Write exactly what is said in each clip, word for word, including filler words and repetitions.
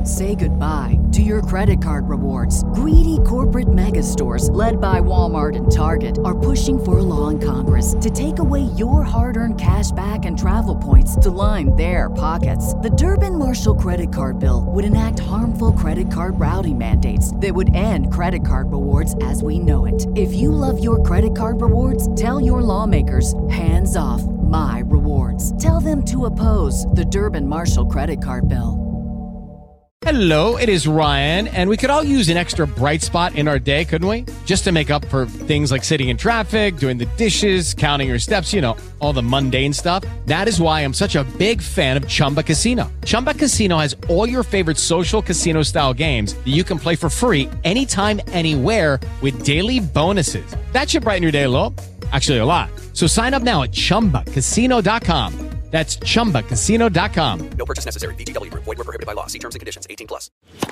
Say goodbye to your credit card rewards. Greedy corporate mega stores, led by Walmart and Target, are pushing for a law in Congress to take away your hard-earned cash back and travel points to line their pockets. The Durbin-Marshall credit card bill would enact harmful credit card routing mandates that would end credit card rewards as we know it. If you love your credit card rewards, tell your lawmakers, hands off my rewards. Tell them to oppose the Durbin-Marshall credit card bill. Hello, it is Ryan, and we could all use an extra bright spot in our day, couldn't we? Just to make up for things like sitting in traffic, doing the dishes, counting your steps, you know, all the mundane stuff. That is why I'm such a big fan of Chumba Casino. Chumba Casino has all your favorite social casino-style games that you can play for free anytime, anywhere with daily bonuses. That should brighten your day a little. Actually, a lot. So sign up now at chumba casino dot com. That's chumba casino dot com. No purchase necessary. V G W Group. Void where prohibited by law. See terms and conditions. eighteen plus.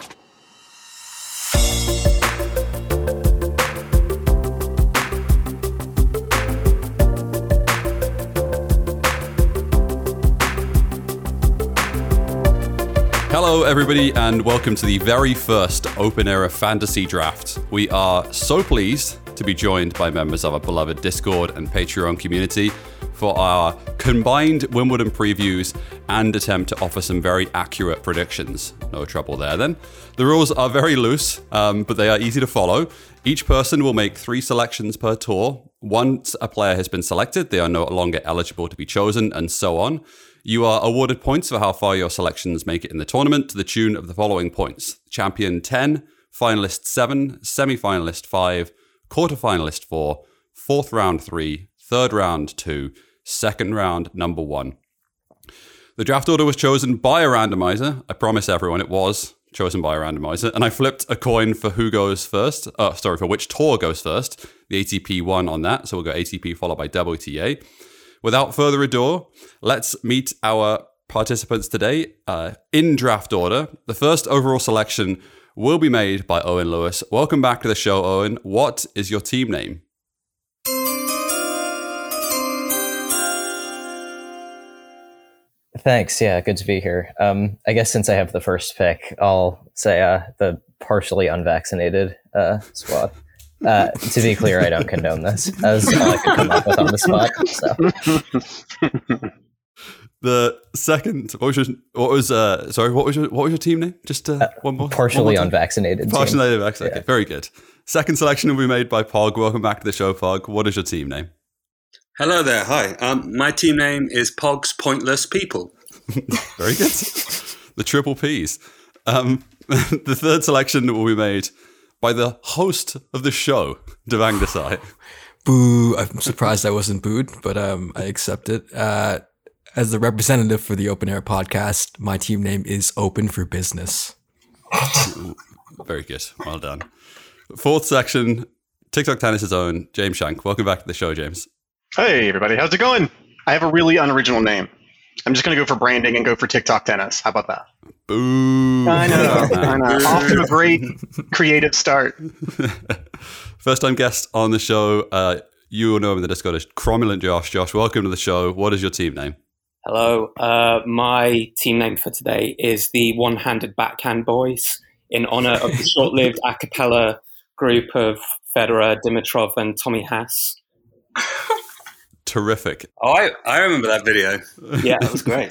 Hello, everybody, and welcome to the very first Open Era Fantasy Draft. We are so pleased to be joined by members of our beloved Discord and Patreon community for our combined Wimbledon previews and attempt to offer some very accurate predictions. No trouble there then. The rules are very loose, um, but they are easy to follow. Each person will make three selections per tour. Once a player has been selected, they are no longer eligible to be chosen, and so on. You are awarded points for how far your selections make it in the tournament to the tune of the following points. Champion ten, finalist seven, semi-finalist five, quarter-finalist four, fourth round three, third round two, second round number one. The draft order was chosen by a randomizer. I promise everyone it was chosen by a randomizer. And I flipped a coin for who goes first. Uh, sorry, for which tour goes first. The A T P won on that. So we'll go A T P followed by W T A. Without further ado, let's meet our participants today uh, in draft order. The first overall selection will be made by Owen Lewis. Welcome back to the show, Owen. What is your team name? Thanks. Yeah, good to be here. Um, I guess since I have the first pick, I'll say uh, the partially unvaccinated uh, squad. Uh, to be clear, I don't condone this. That was all I could come up with on the spot. So. The second, what was your, what was uh, sorry, what was your, what was your team name? Just uh, one more. Partially one more unvaccinated. Partially unvaccinated. Yeah. Okay, very good. Second selection will be made by Pog. Welcome back to the show, Pog. What is your team name? Hello there. Hi. Um, my team name is Pog's Pointless People. Very good. The triple P's. Um, the third selection will be made by the host of the show, Devang Desai. Boo. I'm surprised I wasn't booed, but um, I accept it. Uh, as the representative for the Open Air podcast, my team name is Open for Business. Very good. Well done. Fourth section, TikTok Tennis's own James Shank. Welcome back to the show, James. Hey, everybody. How's it going? I have a really unoriginal name. I'm just going to go for branding and go for TikTok Tennis. How about that? Boo. I know. I know. Off to a great creative start. First time guest on the show. Uh, you will know him in the Discord as Cromulent Josh. Josh, welcome to the show. What is your team name? Hello. Uh, my team name for today is the One-Handed Backhand Boys, in honor of the short-lived a cappella group of Federer, Dimitrov, and Tommy Haas. Terrific. Oh, I, I remember that video. Yeah, that was great.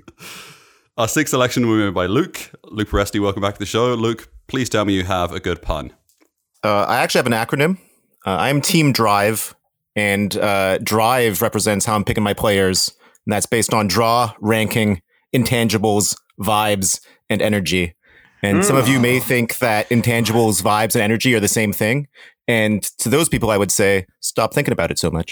Our sixth selection will be made by Luke. Luke Peresti, welcome back to the show. Luke, please tell me you have a good pun. Uh, I actually have an acronym. Uh, I'm Team Drive, and uh, Drive represents how I'm picking my players, and that's based on draw, ranking, intangibles, vibes, and energy. And mm. some of you may think that intangibles, vibes, and energy are the same thing. And to those people, I would say, stop thinking about it so much.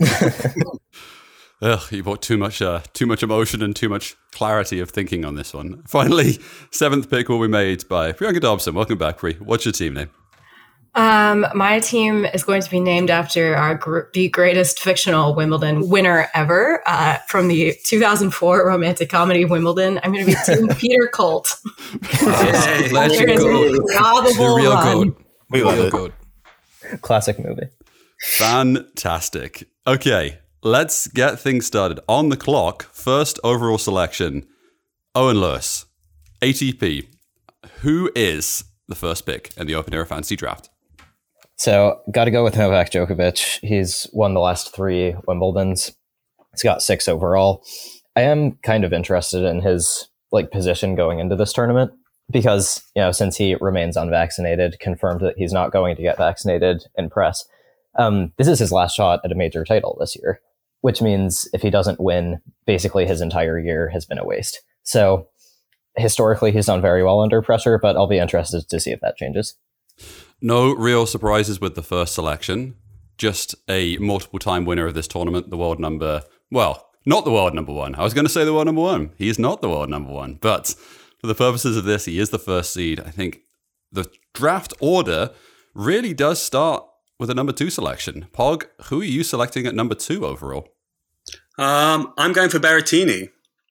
Ugh, you brought too much, uh, too much emotion and too much clarity of thinking on this one. Finally, seventh pick will be made by Priyanka Dobson. Welcome back, Pri. What's your team name? Um, my team is going to be named after our gr- the greatest fictional Wimbledon winner ever uh, from the two thousand four romantic comedy Wimbledon. I'm going to be Team Peter Colt. Hey, legend goat. The real goat. We love it. Goat. Classic movie. Fantastic. Okay, let's get things started. On the clock, first overall selection, Owen Lewis, A T P. who is the first pick in the Open Era Fantasy Draft? So, got to go with Novak Djokovic. He's won the last three Wimbledons. He's got six overall. I am kind of interested in his like position going into this tournament because, you know, since he remains unvaccinated, confirmed that he's not going to get vaccinated in press. Um, this is his last shot at a major title this year, which means if he doesn't win, basically his entire year has been a waste. So historically, he's done very well under pressure, but I'll be interested to see if that changes. No real surprises with the first selection. Just a multiple-time winner of this tournament, the world number, well, not the world number one. I was going to say the world number one. He is not the world number one. But for the purposes of this, he is the first seed. I think the draft order really does start with a number two selection. Pog, who are you selecting at number two overall? Um, I'm going for Berrettini.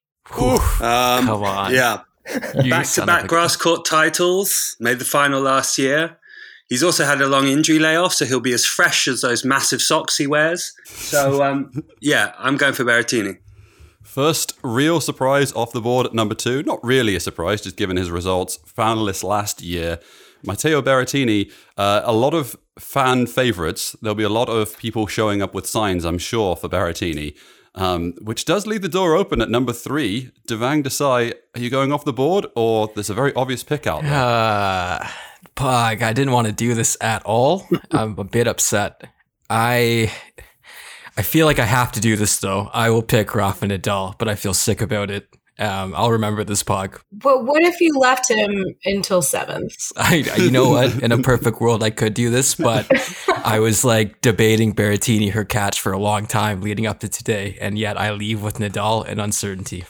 Um, Come on. Yeah. You Back-to-back son of a- grass court titles. Made the final last year. He's also had a long injury layoff, so he'll be as fresh as those massive socks he wears. So, um, yeah, I'm going for Berrettini. First real surprise off the board at number two. Not really a surprise, just given his results. Finalist last year. Matteo Berrettini, uh, a lot of fan favorites. There'll be a lot of people showing up with signs, I'm sure, for Berrettini, um, which does leave the door open at number three. Devang Desai, are you going off the board, or there's a very obvious pick out there? Uh, Pog, I didn't want to do this at all. I'm a bit upset. I I feel like I have to do this, though. I will pick Rafa Nadal, but I feel sick about it. Um, I'll remember this, Pog. But what if you left him until seventh? I, you know what? In a perfect world, I could do this, but I was like debating Berrettini, her catch, for a long time leading up to today, and yet I leave with Nadal and uncertainty.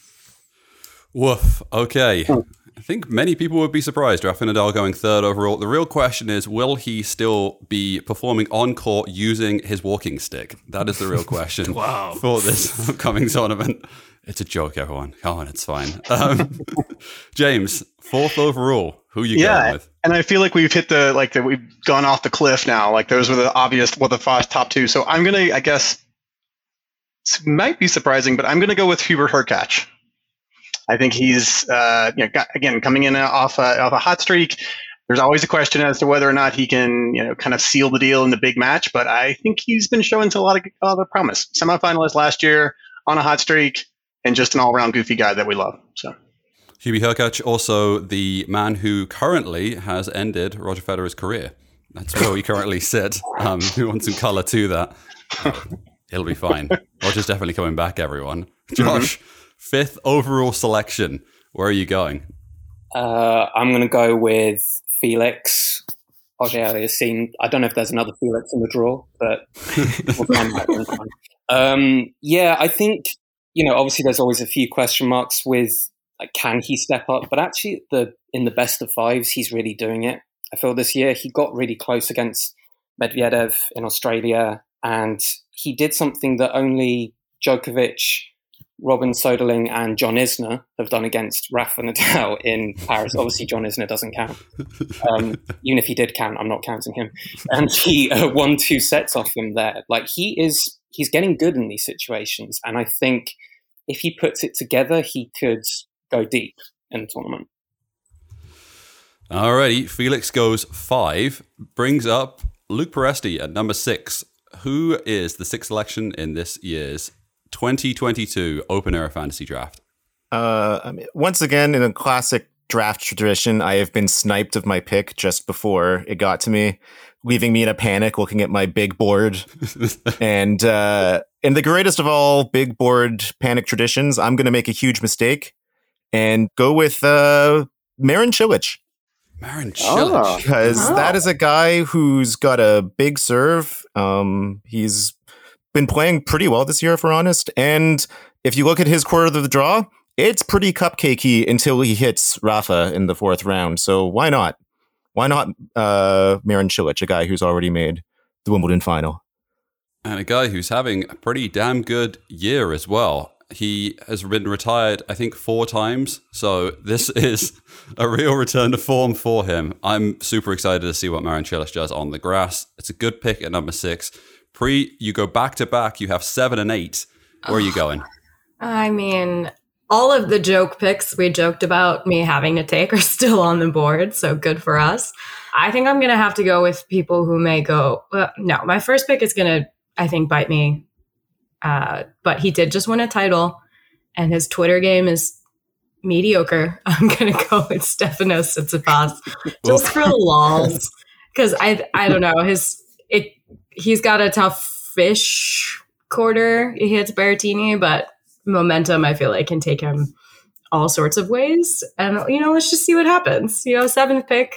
Woof. Okay. I think many people would be surprised. Rafa Nadal going third overall. The real question is, will he still be performing on court using his walking stick? That is the real question Wow. for this upcoming tournament. It's a joke, everyone. Come on, it's fine. Um, James, fourth overall. Who are you yeah, going with? And I feel like we've hit the like the, we've gone off the cliff now. Like those were the obvious, well, the five top two. So I'm gonna, I guess, it might be surprising, but I'm gonna go with Hubert Hurkacz. I think he's, uh, you know, got, again, coming in off a, off a hot streak. There's always a question as to whether or not he can, you know, kind of seal the deal in the big match. But I think he's been showing a lot of, a lot of promise. Semifinalist last year on a hot streak, and just an all-around goofy guy that we love. So, Hubie Hurkacz, also the man who currently has ended Roger Federer's career. That's where we currently sit. Um, we want some color to that. He'll be fine. Roger's definitely coming back, everyone. Josh, mm-hmm. fifth overall selection. Where are you going? Uh, I'm going to go with Felix. Auger Aliassime. I don't know if there's another Felix in the draw, but we'll find out in time. Um, yeah, I think, you know, obviously there's always a few question marks with, like, can he step up? But actually, the in the best of fives, he's really doing it. I feel this year he got really close against Medvedev in Australia, and he did something that only Djokovic, Robin Soderling, and John Isner have done against Rafa Nadal in Paris. Obviously, John Isner doesn't count. Um, even if he did count, I'm not counting him. And he uh, won two sets off him there. Like, he is, he's getting good in these situations. And I think if he puts it together, he could go deep in the tournament. Alrighty, Felix goes five, brings up Luke Peresti at number six. Who is the sixth selection in this year's twenty twenty-two Open Era Fantasy Draft? Uh, I mean, once again, in a classic draft tradition, I have been sniped of my pick just before it got to me, leaving me in a panic looking at my big board. and uh, in the greatest of all big board panic traditions, I'm going to make a huge mistake and go with uh, Marin Cilic. Marin Cilic. Because Oh. that is a guy who's got a big serve. Um, he's been playing pretty well this year, if we're honest. And if you look at his quarter of the draw, it's pretty cupcakey until he hits Rafa in the fourth round. So why not? Why not uh, Marin Cilic, a guy who's already made the Wimbledon final? And a guy who's having a pretty damn good year as well. He has been retired, I think, four times. So this is a real return to form for him. I'm super excited to see what Marin Cilic does on the grass. It's a good pick at number six. Pre, you go back to back. You have seven and eight. Where are you going? I mean, all of the joke picks we joked about me having to take are still on the board, so good for us. I think I'm going to have to go with people who may go, well, no, my first pick is going to, I think, bite me. Uh, but he did just win a title, and his Twitter game is mediocre. I'm going to go with Stefanos Tsitsipas just for the lols. Because I I don't know, his it he's got a tough-ish quarter. He hits Berrettini, but momentum, I feel like, can take him all sorts of ways. And, you know, let's just see what happens. You know, seventh pick.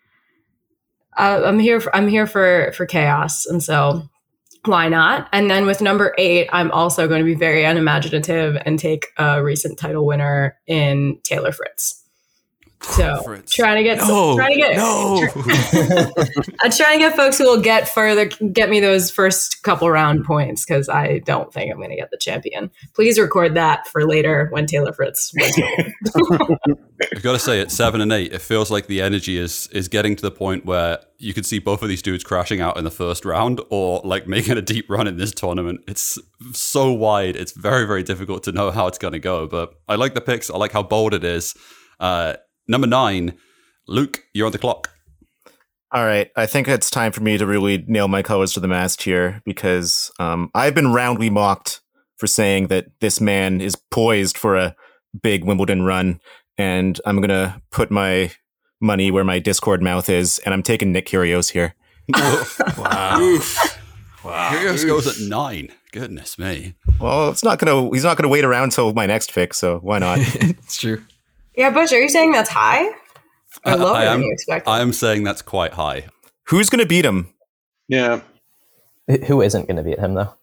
Uh, I'm here. For, I'm here for for chaos, and so why not? And then with number eight, I'm also going to be very unimaginative and take a recent title winner in Taylor Fritz. So Fritz. trying to get, no, trying to get, no. I'm trying to get folks who will get further, get me those first couple round points because I don't think I'm going to get the champion. Please record that for later when Taylor Fritz wins. I've got to say, at seven and eight, it feels like the energy is is getting to the point where you could see both of these dudes crashing out in the first round or like making a deep run in this tournament. It's so wide. It's very, very difficult to know how it's going to go. But I like the picks. I like how bold it is. Uh, Number nine, Luke, you're on the clock. All right. I think it's time for me to really nail my colors to the mast here because um, I've been roundly mocked for saying that this man is poised for a big Wimbledon run. And I'm going to put my money where my Discord mouth is. And I'm taking Nick Kyrgios here. Wow. Oof. Wow. Kyrgios goes at nine. Goodness me. Well, it's not going to, he's not going to wait around till my next pick. So why not? It's true. Yeah, Butch, are you saying that's high or lower I am, than you expected? I am saying that's quite high. Who's going to beat him? Yeah. Who isn't going to beat him, though?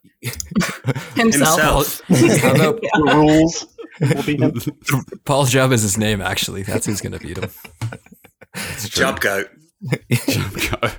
Himself. The rules will beat him. Paul Jubb is his name, actually. That's who's going to beat him. Jubb Goat. Jubb Goat.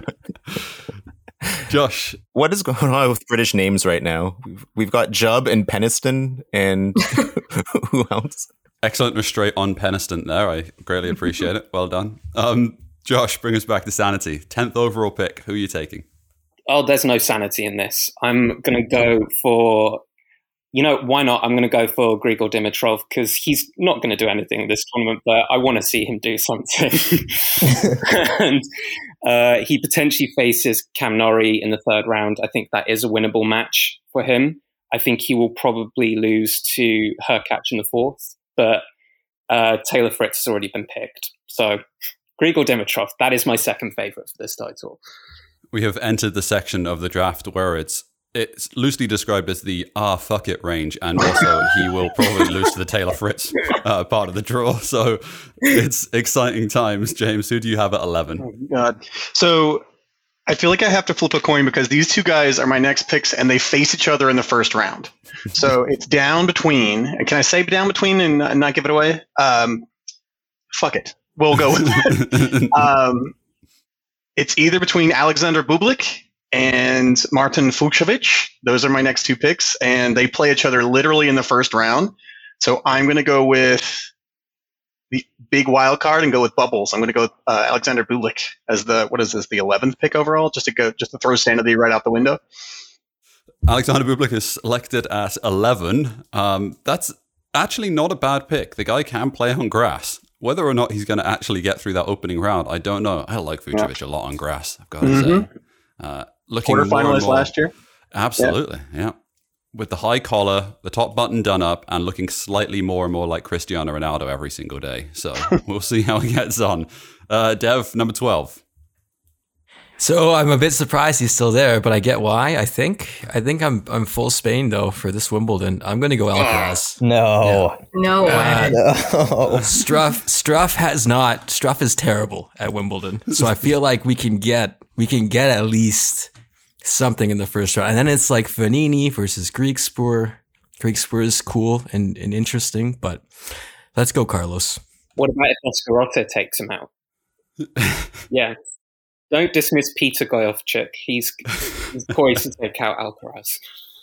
Josh. What is going on with British names right now? We've, we've got Jubb and Peniston and who else? Excellent restraint on Peniston there. I greatly appreciate it. Well done. Um, Josh, bring us back to sanity. tenth overall pick. Who are you taking? Oh, there's no sanity in this. I'm going to go for, you know, why not? I'm going to go for Grigor Dimitrov because he's not going to do anything in this tournament, but I want to see him do something. and uh, he potentially faces Cam Norrie in the third round. I think that is a winnable match for him. I think he will probably lose to Hurkacz in the fourth. But uh, Taylor Fritz has already been picked. So Grigor Dimitrov, that is my second favorite for this title. We have entered the section of the draft where it's it's loosely described as the ah fuck it range, and also he will probably lose to the Taylor Fritz uh, part of the draw. So it's exciting times. James, who do you have at eleven? Oh, God. So I feel like I have to flip a coin because these two guys are my next picks and they face each other in the first round. So it's down between. Can I say down between and, and not give it away? Um, fuck it. We'll go with it. um, it's either between Alexander Bublik and Martin Fucsovics. Those are my next two picks, and they play each other literally in the first round. So I'm going to go with the big wild card and go with Bubbles. I'm going to go with uh, Alexander Bublik as the, what is this, the eleventh pick overall, just to go, just to throw sanity right out the window. Alexander Bublik is selected at eleven. Um, that's actually not a bad pick. The guy can play on grass. Whether or not he's going to actually get through that opening round, I don't know. I like Fucsovics yeah. a lot on grass, I've got to mm-hmm. say. Uh, looking Quarterfinalist last year? Absolutely, yeah. yeah. With the high collar, the top button done up, and looking slightly more and more like Cristiano Ronaldo every single day. So we'll see how he gets on. Uh, Dev, number twelve. So I'm a bit surprised he's still there, but I get why. I think I think I'm I'm full Spain though for this Wimbledon. I'm going to go Alcaraz. No, yeah. no, uh, no. Struff Struff has not. Struff is terrible at Wimbledon. So I feel like we can get we can get at least something in the first round, and then it's like Vanini versus Griekspoor. Griekspoor is cool and, and interesting, but let's go Carlos. What about if Oscar Otto takes him out? Yeah. Don't dismiss Peter Gojowczyk. He's, he's poised to take out Alcaraz.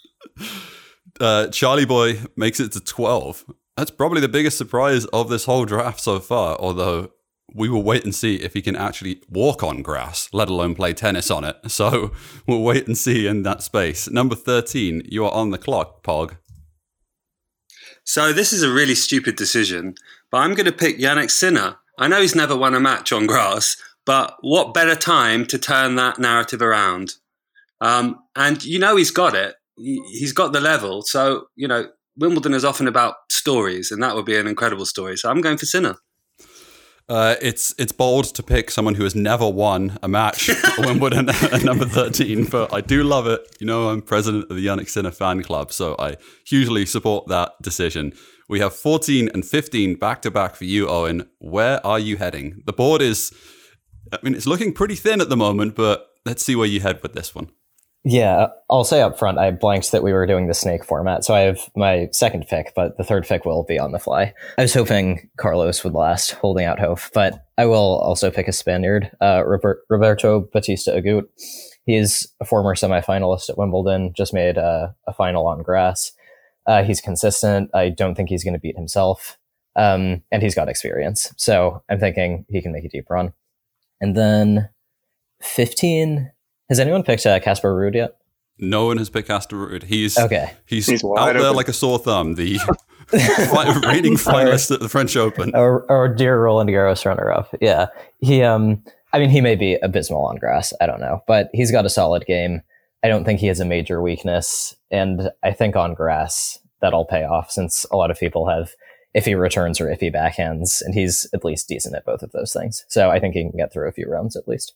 Uh, Charlie Boy makes it to twelve. That's probably the biggest surprise of this whole draft so far, although we will wait and see if he can actually walk on grass, let alone play tennis on it. So we'll wait and see in that space. Number thirteen, you are on the clock, Pog. So this is a really stupid decision, but I'm going to pick Jannik Sinner. I know he's never won a match on grass, but what better time to turn that narrative around? Um, and you know he's got it. He, he's got the level. So, you know, Wimbledon is often about stories, and that would be an incredible story. So I'm going for Sinner. Uh, it's it's bold to pick someone who has never won a match at Wimbledon at number thirteen, but I do love it. You know, I'm president of the Jannik Sinner fan club, so I hugely support that decision. We have fourteen and fifteen back-to-back for you, Owen. Where are you heading? The board is, I mean, it's looking pretty thin at the moment, but let's see where you head with this one. Yeah, I'll say up front, I blanked that we were doing the snake format, so I have my second pick, but the third pick will be on the fly. I was hoping Carlos would last, holding out hope, but I will also pick a Spaniard, uh, Robert, Roberto Bautista Agut. He's a former semifinalist at Wimbledon, just made a, a final on grass. Uh, he's consistent. I don't think he's going to beat himself, um, and he's got experience. So I'm thinking he can make a deep run. And then fifteen... Has anyone picked uh, Casper Ruud yet? No one has picked Casper Ruud. He's okay. He's, he's out there open. Like a sore thumb. The reigning finalist at the French Open, or, or dear Roland Garros runner-up. Yeah, he. Um, I mean, he may be abysmal on grass. I don't know, but he's got a solid game. I don't think he has a major weakness, and I think on grass that'll pay off since a lot of people have iffy returns or iffy backhands, and he's at least decent at both of those things. So I think he can get through a few rounds at least.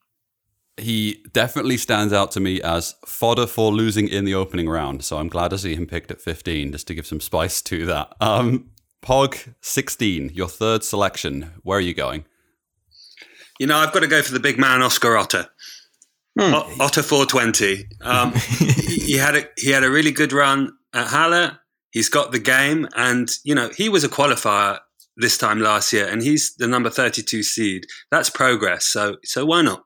He definitely stands out to me as fodder for losing in the opening round. So I'm glad to see him picked at fifteen, just to give some spice to that. Um, Pog, sixteen, your third selection. Where are you going? You know, I've got to go for the big man, Oscar Otte. Hmm. O- Otte four twenty. Um, he, he had a he had a really good run at Halle. He's got the game, and you know he was a qualifier this time last year, and he's the number thirty-two seed. That's progress. So so why not?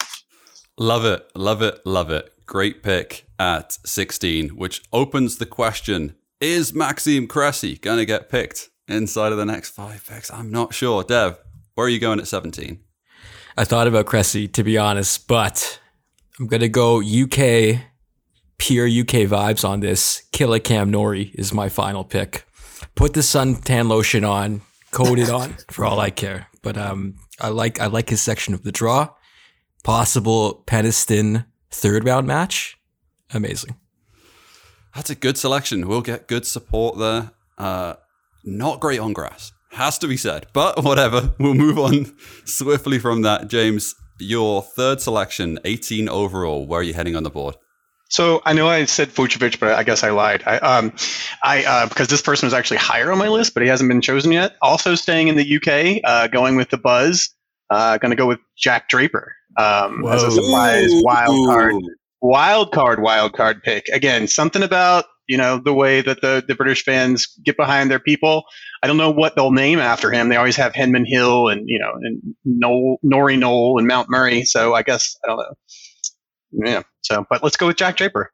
Love it, love it, love it. Great pick at sixteen, which opens the question, is Maxime Cressy going to get picked inside of the next five picks? I'm not sure. Dev, where are you going at seventeen? I thought about Cressy, to be honest, but I'm going to go U K, pure U K vibes on this. Killer Cam Norrie is my final pick. Put the suntan lotion on, coat it on, for all I care. But um, I like I like his section of the draw. Possible Peniston third round match. Amazing. That's a good selection. We'll get good support there. Uh, not great on grass, has to be said. But whatever, we'll move on swiftly from that. James, your third selection, eighteen overall. Where are you heading on the board? So I know I said Vucevic, but I guess I lied. I, um, I uh, because this person was actually higher on my list, but he hasn't been chosen yet. Also staying in the U K, uh, going with the buzz. Uh, going to go with Jack Draper. Um, as a surprise wild card, wild card, wild card pick. Again, something about, you know, the way that the, the British fans get behind their people. I don't know what they'll name after him. They always have Henman Hill and, you know, and Noel, Norrie Knoll and Mount Murray. So I guess, I don't know. Yeah. So, but let's go with Jack Draper.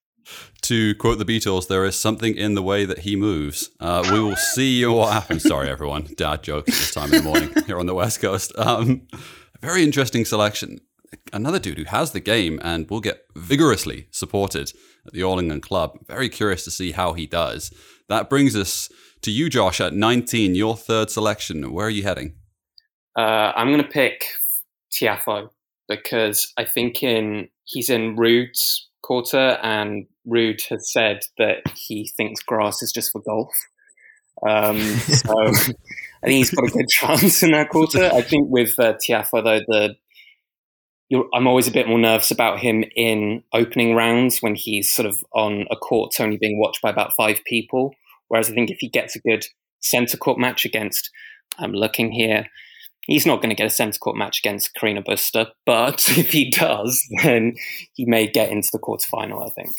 To quote the Beatles, there is something in the way that he moves. Uh, we will see what happens. Sorry, everyone. Dad jokes this time in the morning here on the West Coast. Um, Very interesting selection. Another dude who has the game and will get vigorously supported at the All England Club. Very curious to see how he does. That brings us to you, Josh, at nineteen, your third selection. Where are you heading? Uh, I'm going to pick Tiafoe because I think in he's in Ruud's quarter, and Ruud has said that he thinks grass is just for golf. Um, so I think he's got a good chance in that quarter. I think with uh, Tiafoe, though, the you're, I'm always a bit more nervous about him in opening rounds when he's sort of on a court only being watched by about five people. Whereas I think if he gets a good centre court match against, I'm looking here, he's not going to get a centre court match against Carina Busta, but if he does, then he may get into the quarterfinal, I think.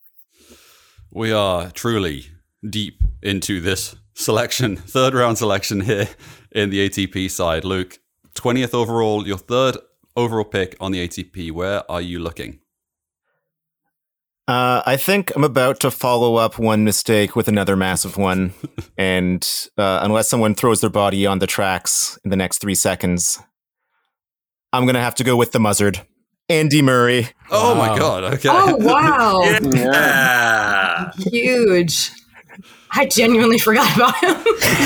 We are truly deep into this selection, third round selection here in the A T P side. Luke, twentieth overall, your third overall pick on the A T P. Where are you looking? Uh, I think I'm about to follow up one mistake with another massive one. And uh, unless someone throws their body on the tracks in the next three seconds, I'm going to have to go with the Muzzard. Andy Murray. Oh, wow. My God. Okay. Oh, wow. Yeah. Huge. I genuinely forgot about him.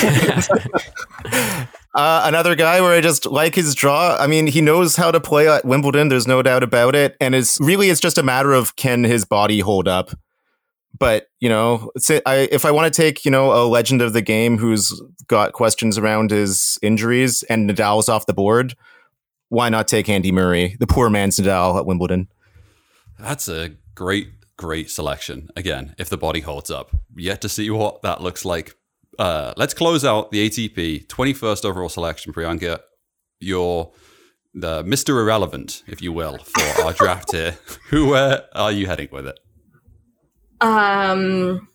Uh, another guy where I just like his draw. I mean, he knows how to play at Wimbledon. There's no doubt about it. And it's really, it's just a matter of can his body hold up. But, you know, it's, I, if I want to take, you know, a legend of the game who's got questions around his injuries and Nadal's off the board, why not take Andy Murray, the poor man's Nadal at Wimbledon? That's a great, great selection. Again, if the body holds up. Yet to see what that looks like. Uh, let's close out the A T P twenty-first overall selection, Priyanka. You're the Mister Irrelevant, if you will, for our draft here. Who uh, are you heading with it? Um,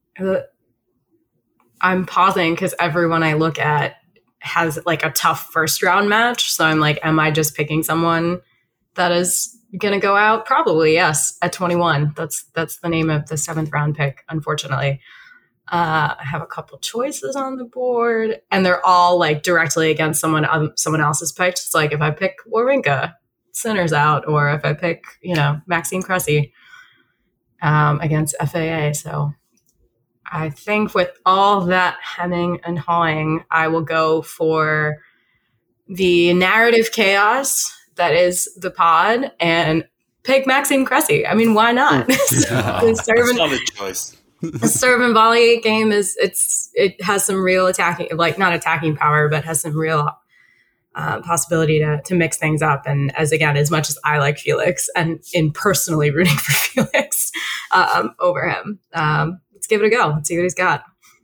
I'm pausing because everyone I look at has like a tough first round match. So I'm like, am I just picking someone that is going to go out? Probably, yes. At twenty-one, that's that's the name of the seventh round pick. Unfortunately, uh, I have a couple choices on the board, and they're all like directly against someone um, someone else's picked. It's like if I pick Wawrinka, Sinner's out, or if I pick you know Maxime Cressy um, against F A A. So I think with all that hemming and hawing, I will go for the narrative chaos that is the pod and pick Maxime Cressy. I mean, why not? the serve Solid choice. The serve and volley game is it's it has some real attacking, like not attacking power, but has some real uh, possibility to to mix things up. And as again, as much as I like Felix and in personally rooting for Felix um, over him, um, let's give it a go. Let's see what he's got.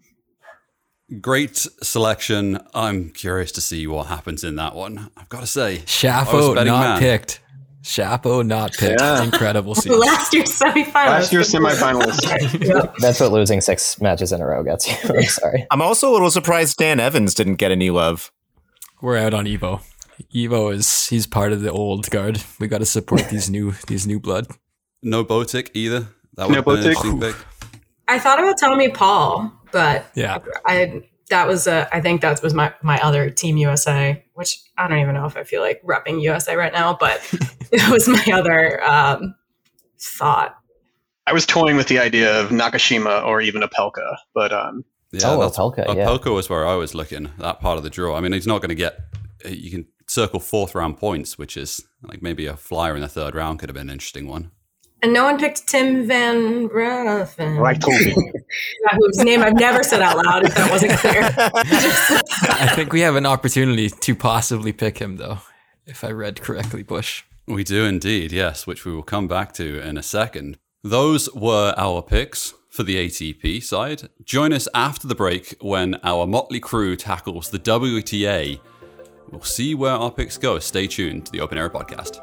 Great selection. I'm curious to see what happens in that one. I've got to say, Chapo not man. picked. Chapo not picked. Yeah. The Incredible season. last year's semifinalist. Last year's semifinalist. Yep. That's what losing six matches in a row gets you. I'm sorry. I'm also a little surprised Dan Evans didn't get any love. We're out on Evo. Evo is he's part of the old guard. We got to support these new these new blood. No Botic either. That would No have been an Botic. interesting pick. I thought about Tommy Paul, but Yeah. I that was a I think that was my my other Team U S A, which I don't even know if I feel like repping U S A right now, but it was my other um, thought. I was toying with the idea of Nakashima or even Opelka, but um, Yeah, Oh, that's, Opelka, yeah. Opelka was where I was looking, that part of the draw. I mean, he's not going to get, you can circle fourth round points, which is like maybe a flyer in the third round could have been an interesting one. And no one picked Tim Van Raffen, like Toby. whose name I've never said out loud, if that wasn't clear. I think we have an opportunity to possibly pick him, though, if I read correctly, Bush. We do indeed, yes, which we will come back to in a second. Those were our picks for the A T P side. Join us after the break when our motley crew tackles the W T A. We'll see where our picks go. Stay tuned to the Open Era Podcast.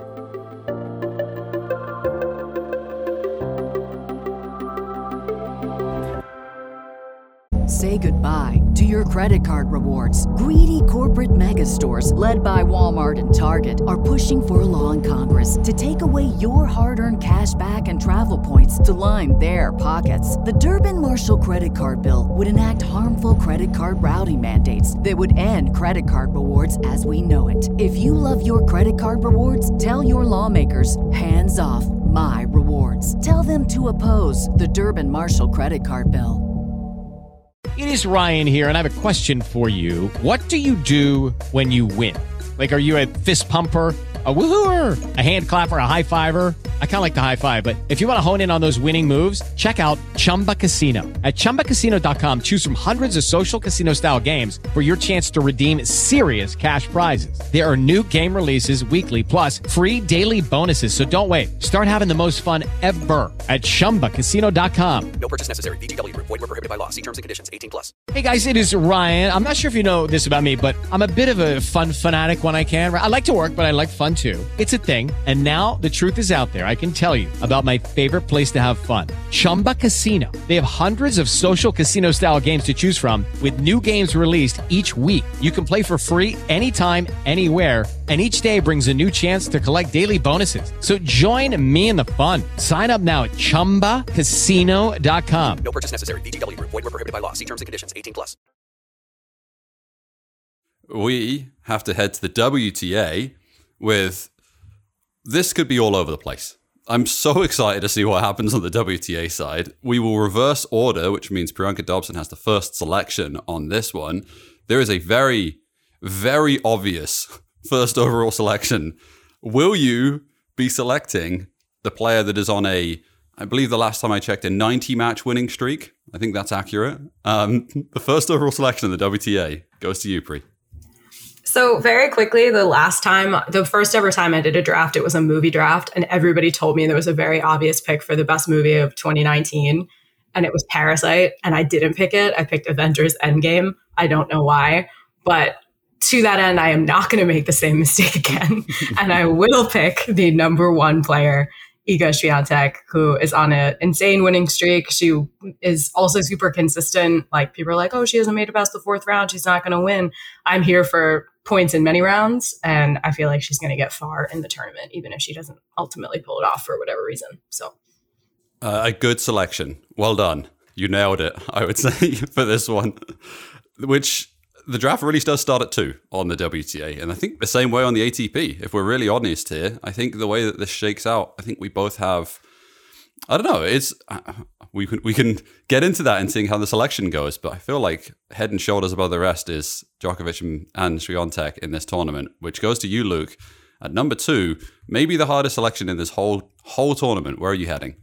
Say goodbye to your credit card rewards. Greedy corporate mega stores, led by Walmart and Target, are pushing for a law in Congress to take away your hard-earned cash back and travel points to line their pockets. The Durbin-Marshall credit card bill would enact harmful credit card routing mandates that would end credit card rewards as we know it. If you love your credit card rewards, tell your lawmakers, hands off my rewards. Tell them to oppose the Durbin-Marshall credit card bill. It is Ryan here, and I have a question for you. What do you do when you win? Like, are you a fist pumper, a woohooer, a hand clapper, a high fiver? I kind of like the high five, but if you want to hone in on those winning moves, check out Chumba Casino. At chumba casino dot com, choose from hundreds of social casino style games for your chance to redeem serious cash prizes. There are new game releases weekly, plus free daily bonuses. So don't wait. Start having the most fun ever at chumba casino dot com. No purchase necessary. V G W Group. Void where prohibited by law. See terms and conditions. eighteen plus. Hey guys, it is Ryan. I'm not sure if you know this about me, but I'm a bit of a fun fanatic when I can. I like to work, but I like fun too. It's a thing. And now the truth is out there. I can tell you about my favorite place to have fun. Chumba Casino. They have hundreds of social casino style games to choose from with new games released each week. You can play for free anytime, anywhere. And each day brings a new chance to collect daily bonuses. So join me in the fun. Sign up now at chumba casino dot com. No purchase necessary. V G W Group. Void where prohibited by law. See terms and conditions. eighteen plus. We have to head to the W T A with this could be all over the place. I'm so excited to see what happens on the W T A side. We will reverse order, which means Priyanka Dobson has the first selection on this one. There is a very, very obvious first overall selection. Will you be selecting the player that is on a, I believe the last time I checked, a ninety match winning streak? I think that's accurate. Um, the first overall selection in the W T A goes to you, Pri. So very quickly, the last time, the first ever time I did a draft, it was a movie draft, and everybody told me there was a very obvious pick for the best movie of twenty nineteen, and it was Parasite, and I didn't pick it. I picked Avengers Endgame. I don't know why, but to that end, I am not going to make the same mistake again, and I will pick the number one player, Iga Swiatek, who is on an insane winning streak. She is also super consistent. Like, people are like, oh, she hasn't made it past the fourth round, she's not going to win. I'm here for points in many rounds, and I feel like she's going to get far in the tournament, even if she doesn't ultimately pull it off for whatever reason. So, uh, a good selection. Well done. You nailed it, I would say, for this one. Which the draft really does start at two on the W T A, and I think the same way on the A T P. If we're really honest here, I think the way that this shakes out, I think we both have. I don't know. It's uh, we can we can get into that and seeing how the selection goes, but I feel like head and shoulders above the rest is Djokovic and, and Swiatek in this tournament, which goes to you, Luke, at number two. Maybe the hardest selection in this whole whole tournament. Where are you heading?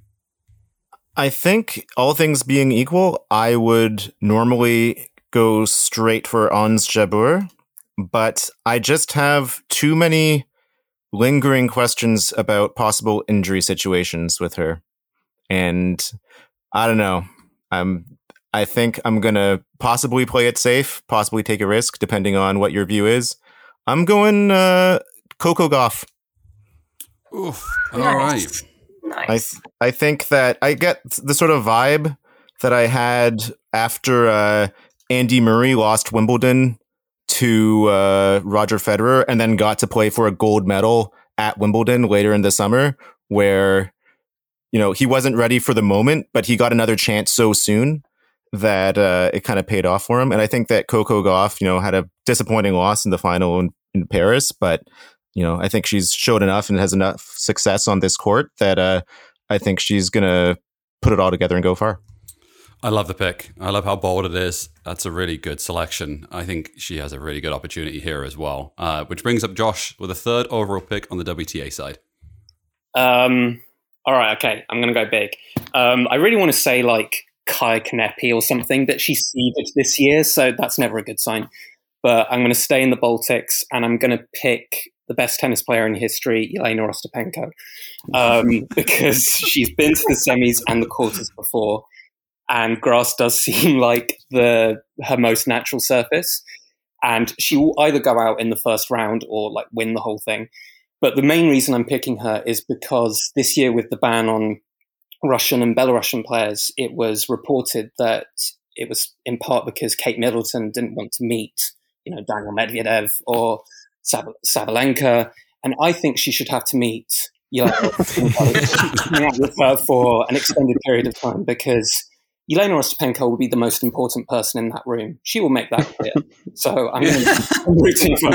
I think all things being equal, I would normally go straight for Ons Jabeur, but I just have too many lingering questions about possible injury situations with her. And I don't know. I'm. I think I'm gonna possibly play it safe, possibly take a risk, depending on what your view is. I'm going uh, Coco Gauff. Oof. All right. Nice. I th- I think that I get the sort of vibe that I had after uh, Andy Murray lost Wimbledon to uh, Roger Federer, and then got to play for a gold medal at Wimbledon later in the summer, where, you know, he wasn't ready for the moment, but he got another chance so soon that uh, it kind of paid off for him. And I think that Coco Gauff, you know, had a disappointing loss in the final in, in Paris, but, you know, I think she's showed enough and has enough success on this court that uh, I think she's going to put it all together and go far. I love the pick. I love how bold it is. That's a really good selection. I think she has a really good opportunity here as well, uh, which brings up Josh with a third overall pick on the W T A side. Um... All right, okay, I'm going to go big. Um, I really want to say like Kaya Kanepi or something, but she seeded this year, so that's never a good sign. But I'm going to stay in the Baltics, and I'm going to pick the best tennis player in history, Elena Ostapenko, um, because she's been to the semis and the quarters before, and grass does seem like the her most natural surface, and she will either go out in the first round or like win the whole thing. But the main reason I'm picking her is because this year, with the ban on Russian and Belarusian players, it was reported that it was in part because Kate Middleton didn't want to meet, you know, Daniel Medvedev or Sab- Sabalenka, and I think she should have to meet, you know, with her for an extended period of time, because Elena Ostapenko will be the most important person in that room. She will make that clear. So I'm, I'm rooting for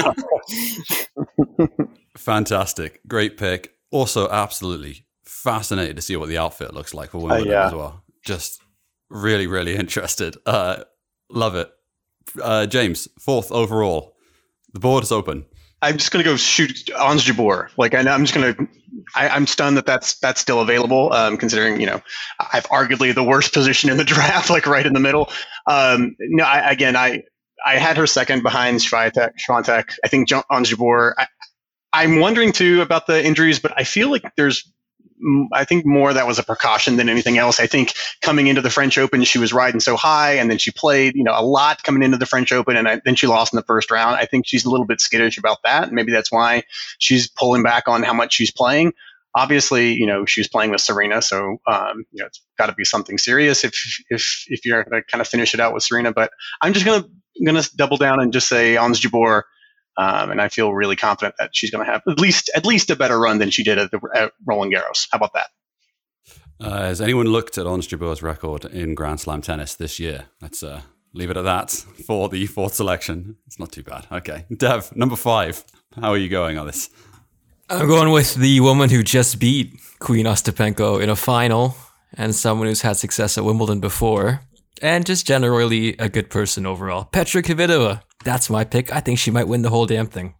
her. Fantastic. Great pick. Also, absolutely fascinated to see what the outfit looks like for Wimbledon uh, yeah. as well. Just really, really interested. Uh, love it. Uh, James, fourth overall. The board is open. I'm just going to go shoot Ons Jabeur. Like, I, I'm just going to, I'm stunned that that's, that's still available, um, considering, you know, I've arguably the worst position in the draft, like right in the middle. Um, no, I, again, I, I had her second behind Swiatek. Swiatek. I think Ons Jabeur, I, I'm wondering too about the injuries, but I feel like there's, I think more that was a precaution than anything else. I think coming into the French Open, she was riding so high, and then she played, you know, a lot coming into the French Open, and I, then she lost in the first round. I think she's a little bit skittish about that. Maybe that's why she's pulling back on how much she's playing. Obviously, you know, she was playing with Serena, so um, you know, it's got to be something serious if if if you're going to kind of finish it out with Serena. But I'm just gonna gonna double down and just say Ons Jabeur. Um, and I feel really confident that she's going to have at least at least a better run than she did at, the, at Roland Garros. How about that? Uh, has anyone looked at Ons Jabeur's record in Grand Slam tennis this year? Let's uh, leave it at that for the fourth selection. It's not too bad. Okay. Dev, number five. How are you going on this? I'm going with the woman who just beat Queen Ostapenko in a final, and someone who's had success at Wimbledon before, and just generally a good person overall. Petra Kvitova. That's my pick. I think she might win the whole damn thing.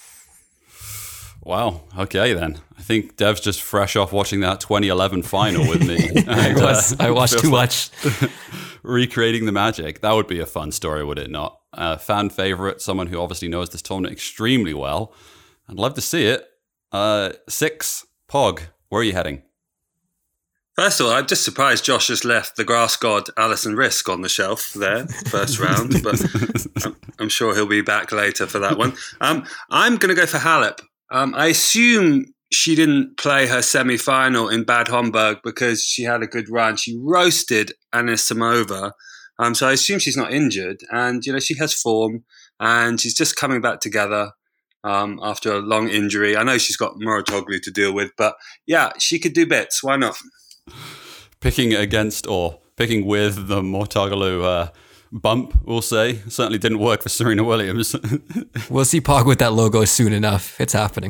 Wow. Okay, then. I think Dev's just fresh off watching that twenty eleven final with me. And, I, was, uh, I watched too much. Recreating the magic. That would be a fun story, would it not? Uh, fan favorite, someone who obviously knows this tournament extremely well. I'd love to see it. Uh, six, Pog, where are you heading? First of all, I'm just surprised Josh has left the grass god Alison Risk on the shelf there, first round, but I'm, I'm sure he'll be back later for that one. Um, I'm going to go for Halep. Um, I assume she didn't play her semi-final in Bad Homburg because she had a good run. She roasted Anisimova, um, so I assume she's not injured. And, you know, she has form, and she's just coming back together um, after a long injury. I know she's got Mouratoglou to deal with, but, yeah, she could do bits. Why not? Picking against or picking with the Mouratoglou uh, bump, we'll say, certainly didn't work for Serena Williams. We'll see Pog with that logo soon enough. It's happening.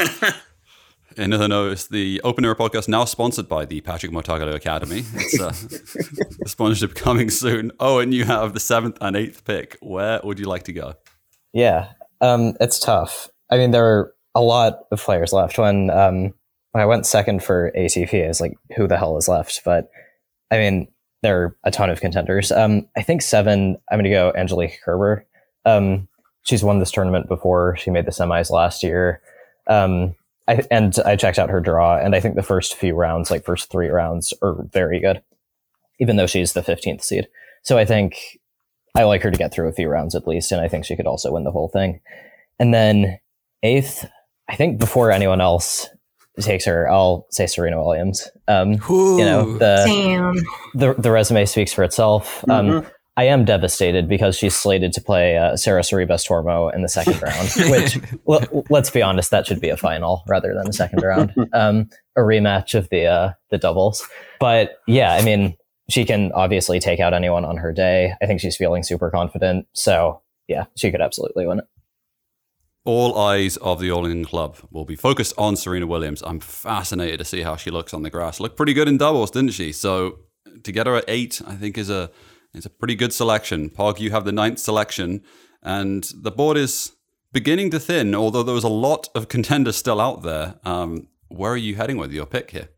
In other news, the Open Era podcast now sponsored by the Patrick Mouratoglou Academy. It's uh, the sponsorship coming soon. Oh, and you have the seventh and eighth pick. Where would you like to go? Yeah, um, it's tough. I mean, there are a lot of players left. When um, when I went second for A T P, I was like, who the hell is left? But I mean, there are a ton of contenders. Um, I think seven, I'm going to go Angelique Kerber. Um, she's won this tournament before. She made the semis last year. Um, I, and I checked out her draw, and I think the first few rounds, like first three rounds, are very good, even though she's the fifteenth seed. So I think I like her to get through a few rounds at least, and I think she could also win the whole thing. And then eighth, I think before anyone else takes her, I'll say Serena Williams. Um, you know, the, the the resume speaks for itself. Um, mm-hmm. I am devastated because she's slated to play uh, Sarah Sorribes Tormo in the second round, which, l- let's be honest, that should be a final rather than a second round, um, a rematch of the uh, the doubles. But yeah, I mean, she can obviously take out anyone on her day. I think she's feeling super confident. So yeah, she could absolutely win it. All eyes of the All England Club will be focused on Serena Williams. I'm fascinated to see how she looks on the grass. Looked pretty good in doubles, didn't she? So to get her at eight, I think is a is a pretty good selection. Pog, you have the ninth selection, and the board is beginning to thin, although there was a lot of contenders still out there. Um, where are you heading with your pick here?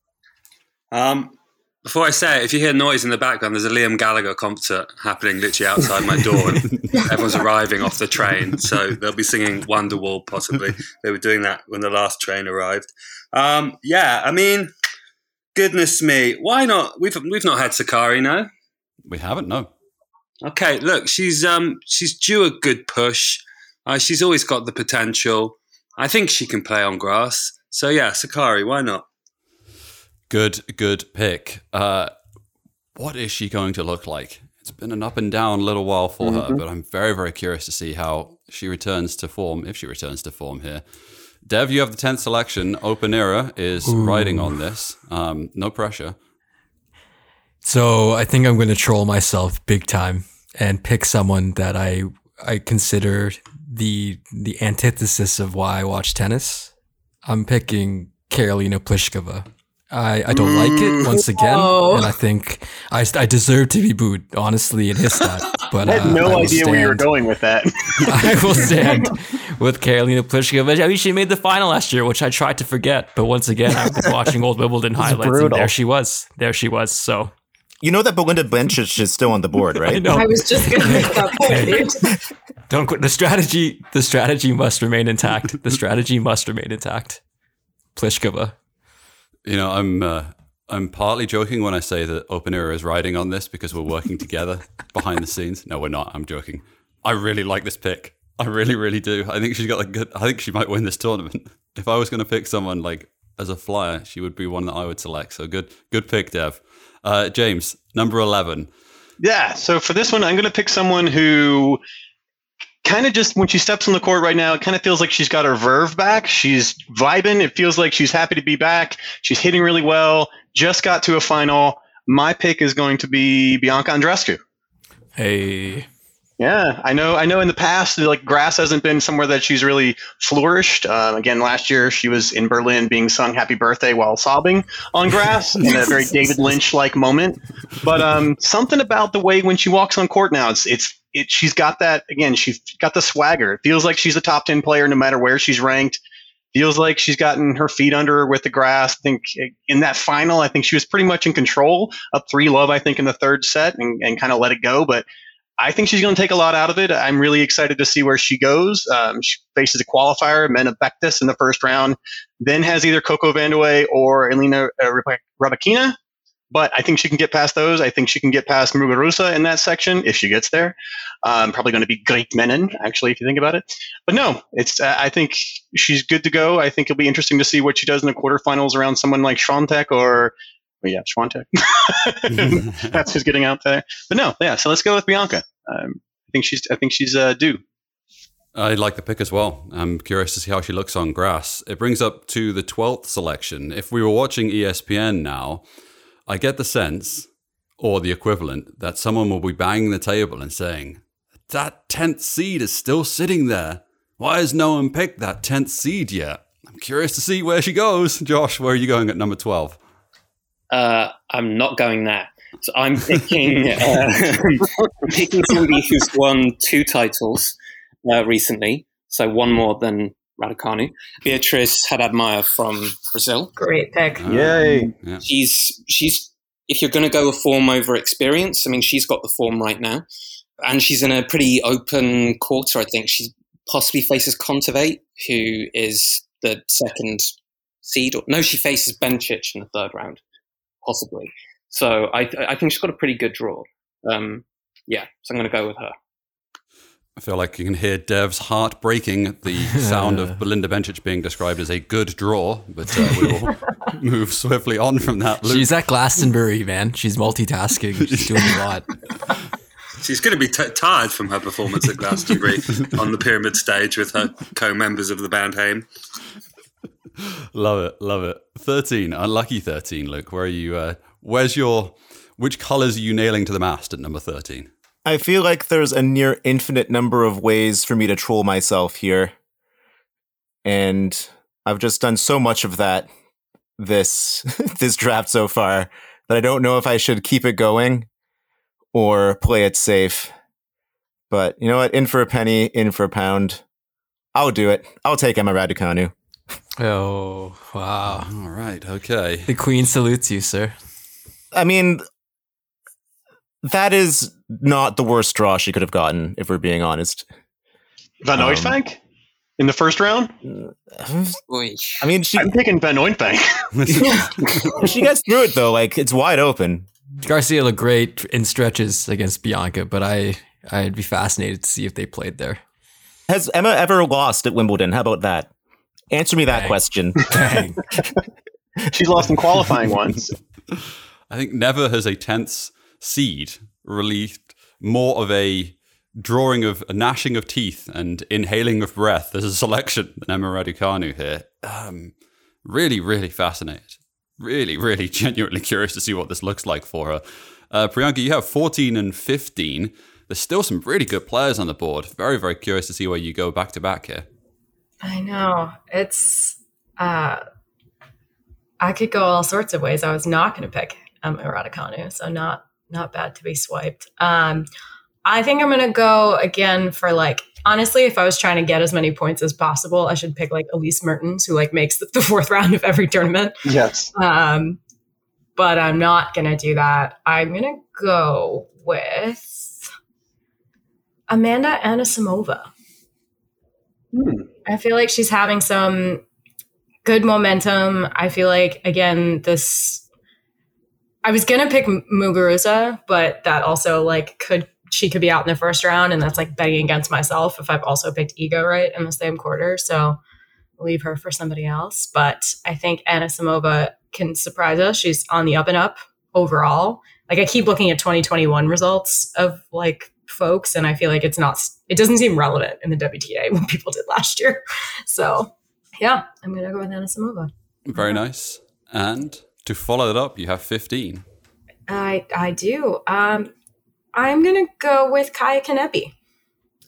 Um, before I say it, if you hear noise in the background, there's a Liam Gallagher concert happening literally outside my door. And everyone's arriving off the train, so they'll be singing Wonderwall possibly. They were doing that when the last train arrived. Um, yeah, I mean, goodness me, why not? We've we've not had Sakari, no? We haven't, no. Okay, look, she's um she's due a good push. Uh, she's always got the potential. I think she can play on grass. So yeah, Sakari, why not? Good, good pick. Uh, what is she going to look like? It's been an up and down little while for mm-hmm. her, but I'm very, very curious to see how she returns to form, if she returns to form here. Dev, you have the tenth selection. Open Era is Ooh. riding on this. Um, no pressure. So I think I'm going to troll myself big time and pick someone that I I consider the the antithesis of why I watch tennis. I'm picking Karolina Pliskova. I, I don't like it once again, Whoa. and I think I, I deserve to be booed, honestly, in his stat. But I had uh, no I idea stand, where you were going with that. I will stand with Karolina Pliskova. I mean, she made the final last year, which I tried to forget. But once again, I was watching old Wimbledon highlights, brutal. and there she was. There she was. So. You know that Belinda Bencic is still on the board, right? I know. I was just going to make that point, dude. Don't quit. The strategy, the strategy must remain intact. The strategy must remain intact. Pliskova. You know, I'm uh, I'm partly joking when I say that Open Era is riding on this because we're working together behind the scenes. No, we're not. I'm joking. I really like this pick. I really, really do. I think she's got a good. I think she might win this tournament. If I was going to pick someone like as a flyer, she would be one that I would select. So good, good pick, Dev. Uh, James, number eleven. Yeah, so for this one, I'm going to pick someone who kind of just, when she steps on the court right now, it kind of feels like she's got her verve back. She's vibing. It feels like she's happy to be back. She's hitting really well. Just got to a final. My pick is going to be Bianca Andreescu. Hey. Yeah, I know. I know. In the past, like grass hasn't been somewhere that she's really flourished. Um, again, last year she was in Berlin being sung "Happy Birthday" while sobbing on grass in a very David Lynch-like moment. But um, something about the way when she walks on court now, it's it's it. She's got that again. She's got the swagger. It feels like she's a top ten player no matter where she's ranked. Feels like she's gotten her feet under her with the grass. I think in that final, I think she was pretty much in control, up three love, I think, in the third set, and, and kind of let it go. But I think she's going to take a lot out of it. I'm really excited to see where she goes. Um, she faces a qualifier, Mena Bektis, in the first round, then has either Coco Vandeweghe or Elena uh, Rybakina. But I think she can get past those. I think she can get past Muguruza in that section if she gets there. Um, probably going to be Great Menon, actually, if you think about it. But no, it's. Uh, I think she's good to go. I think it'll be interesting to see what she does in the quarterfinals around someone like Swiatek or, well, yeah, Swiatek. That's who's getting out there. But no, yeah. So let's go with Bianca. Um, I think she's. I think she's uh, due. I like the pick as well. I'm curious to see how she looks on grass. It brings up to the twelfth selection. If we were watching E S P N now, I get the sense, or the equivalent, that someone will be banging the table and saying, that tenth seed is still sitting there. Why has no one picked that tenth seed yet? I'm curious to see where she goes. Josh, where are you going at number twelve? Uh, I'm not going there. So I'm picking, uh, I'm picking somebody who's won two titles uh, recently, so one more than Raducanu. Beatriz Haddad-Maia from Brazil. Great pick. Uh, Yay. Yeah. She's, she's, if you're going to go with form over experience, I mean, she's got the form right now. And she's in a pretty open quarter, I think. She possibly faces Kontaveit, who is the second seed. Or, no, she faces Bencic in the third round, possibly. So I, I think she's got a pretty good draw. Um, yeah, so I'm going to go with her. I feel like you can hear Dev's heart breaking at the sound of Belinda Bencic being described as a good draw, but uh, we will move swiftly on from that. Luke. She's at Glastonbury, man. She's multitasking. She's doing a lot. She's going to be t- tired from her performance at Glastonbury on the Pyramid stage with her co-members of the band Haim. Love it, love it. thirteen, unlucky thirteen, Luke. Where are you? Uh, where's your, which colours are you nailing to the mast at number thirteen? I feel like there's a near infinite number of ways for me to troll myself here. And I've just done so much of that this this draft so far that I don't know if I should keep it going or play it safe. But you know what? In for a penny, in for a pound. I'll do it. I'll take Emma Raducanu. Oh, wow. All right, okay. The Queen salutes you, sir. I mean, that is not the worst draw she could have gotten, if we're being honest. Van Oudbank um, in the first round? I mean, she, I'm picking Van Oudbank. She gets through it, though. Like, it's wide open. Garcia looked great in stretches against Bianca, but I, I'd be fascinated to see if they played there. Has Emma ever lost at Wimbledon? How about that? Answer me that Dang. question. Dang. She's lost in qualifying once. I think never has a tenth seed relieved more of a drawing of a gnashing of teeth and inhaling of breath as a selection than Emma Raducanu here. Um, really, really fascinated. Really, really genuinely curious to see what this looks like for her. Uh, Priyanka, you have fourteen and fifteen. There's still some really good players on the board. Very, very curious to see where you go back to back here. I know. It's, uh, I could go all sorts of ways. I was not going to pick Emma Raducanu, so not not bad to be swiped. Um, I think I'm going to go again for like, honestly, if I was trying to get as many points as possible, I should pick like Elise Mertens, who like makes the, the fourth round of every tournament. Yes. Um, but I'm not going to do that. I'm going to go with Amanda Anisimova. Hmm. I feel like she's having some good momentum. I feel like, again, this, I was going to pick Muguruza, but that also like could, she could be out in the first round. And that's like betting against myself if I've also picked Ego right in the same quarter. So I'll leave her for somebody else. But I think Anisimova can surprise us. She's on the up and up overall. Like I keep looking at twenty twenty-one results of like folks, and I feel like it's not, it doesn't seem relevant in the W T A what people did last year. So yeah, I'm going to go with Anisimova. Very nice. And to follow it up, you have fifteen. I I do. Um, I'm going to go with Kaya Kanepi.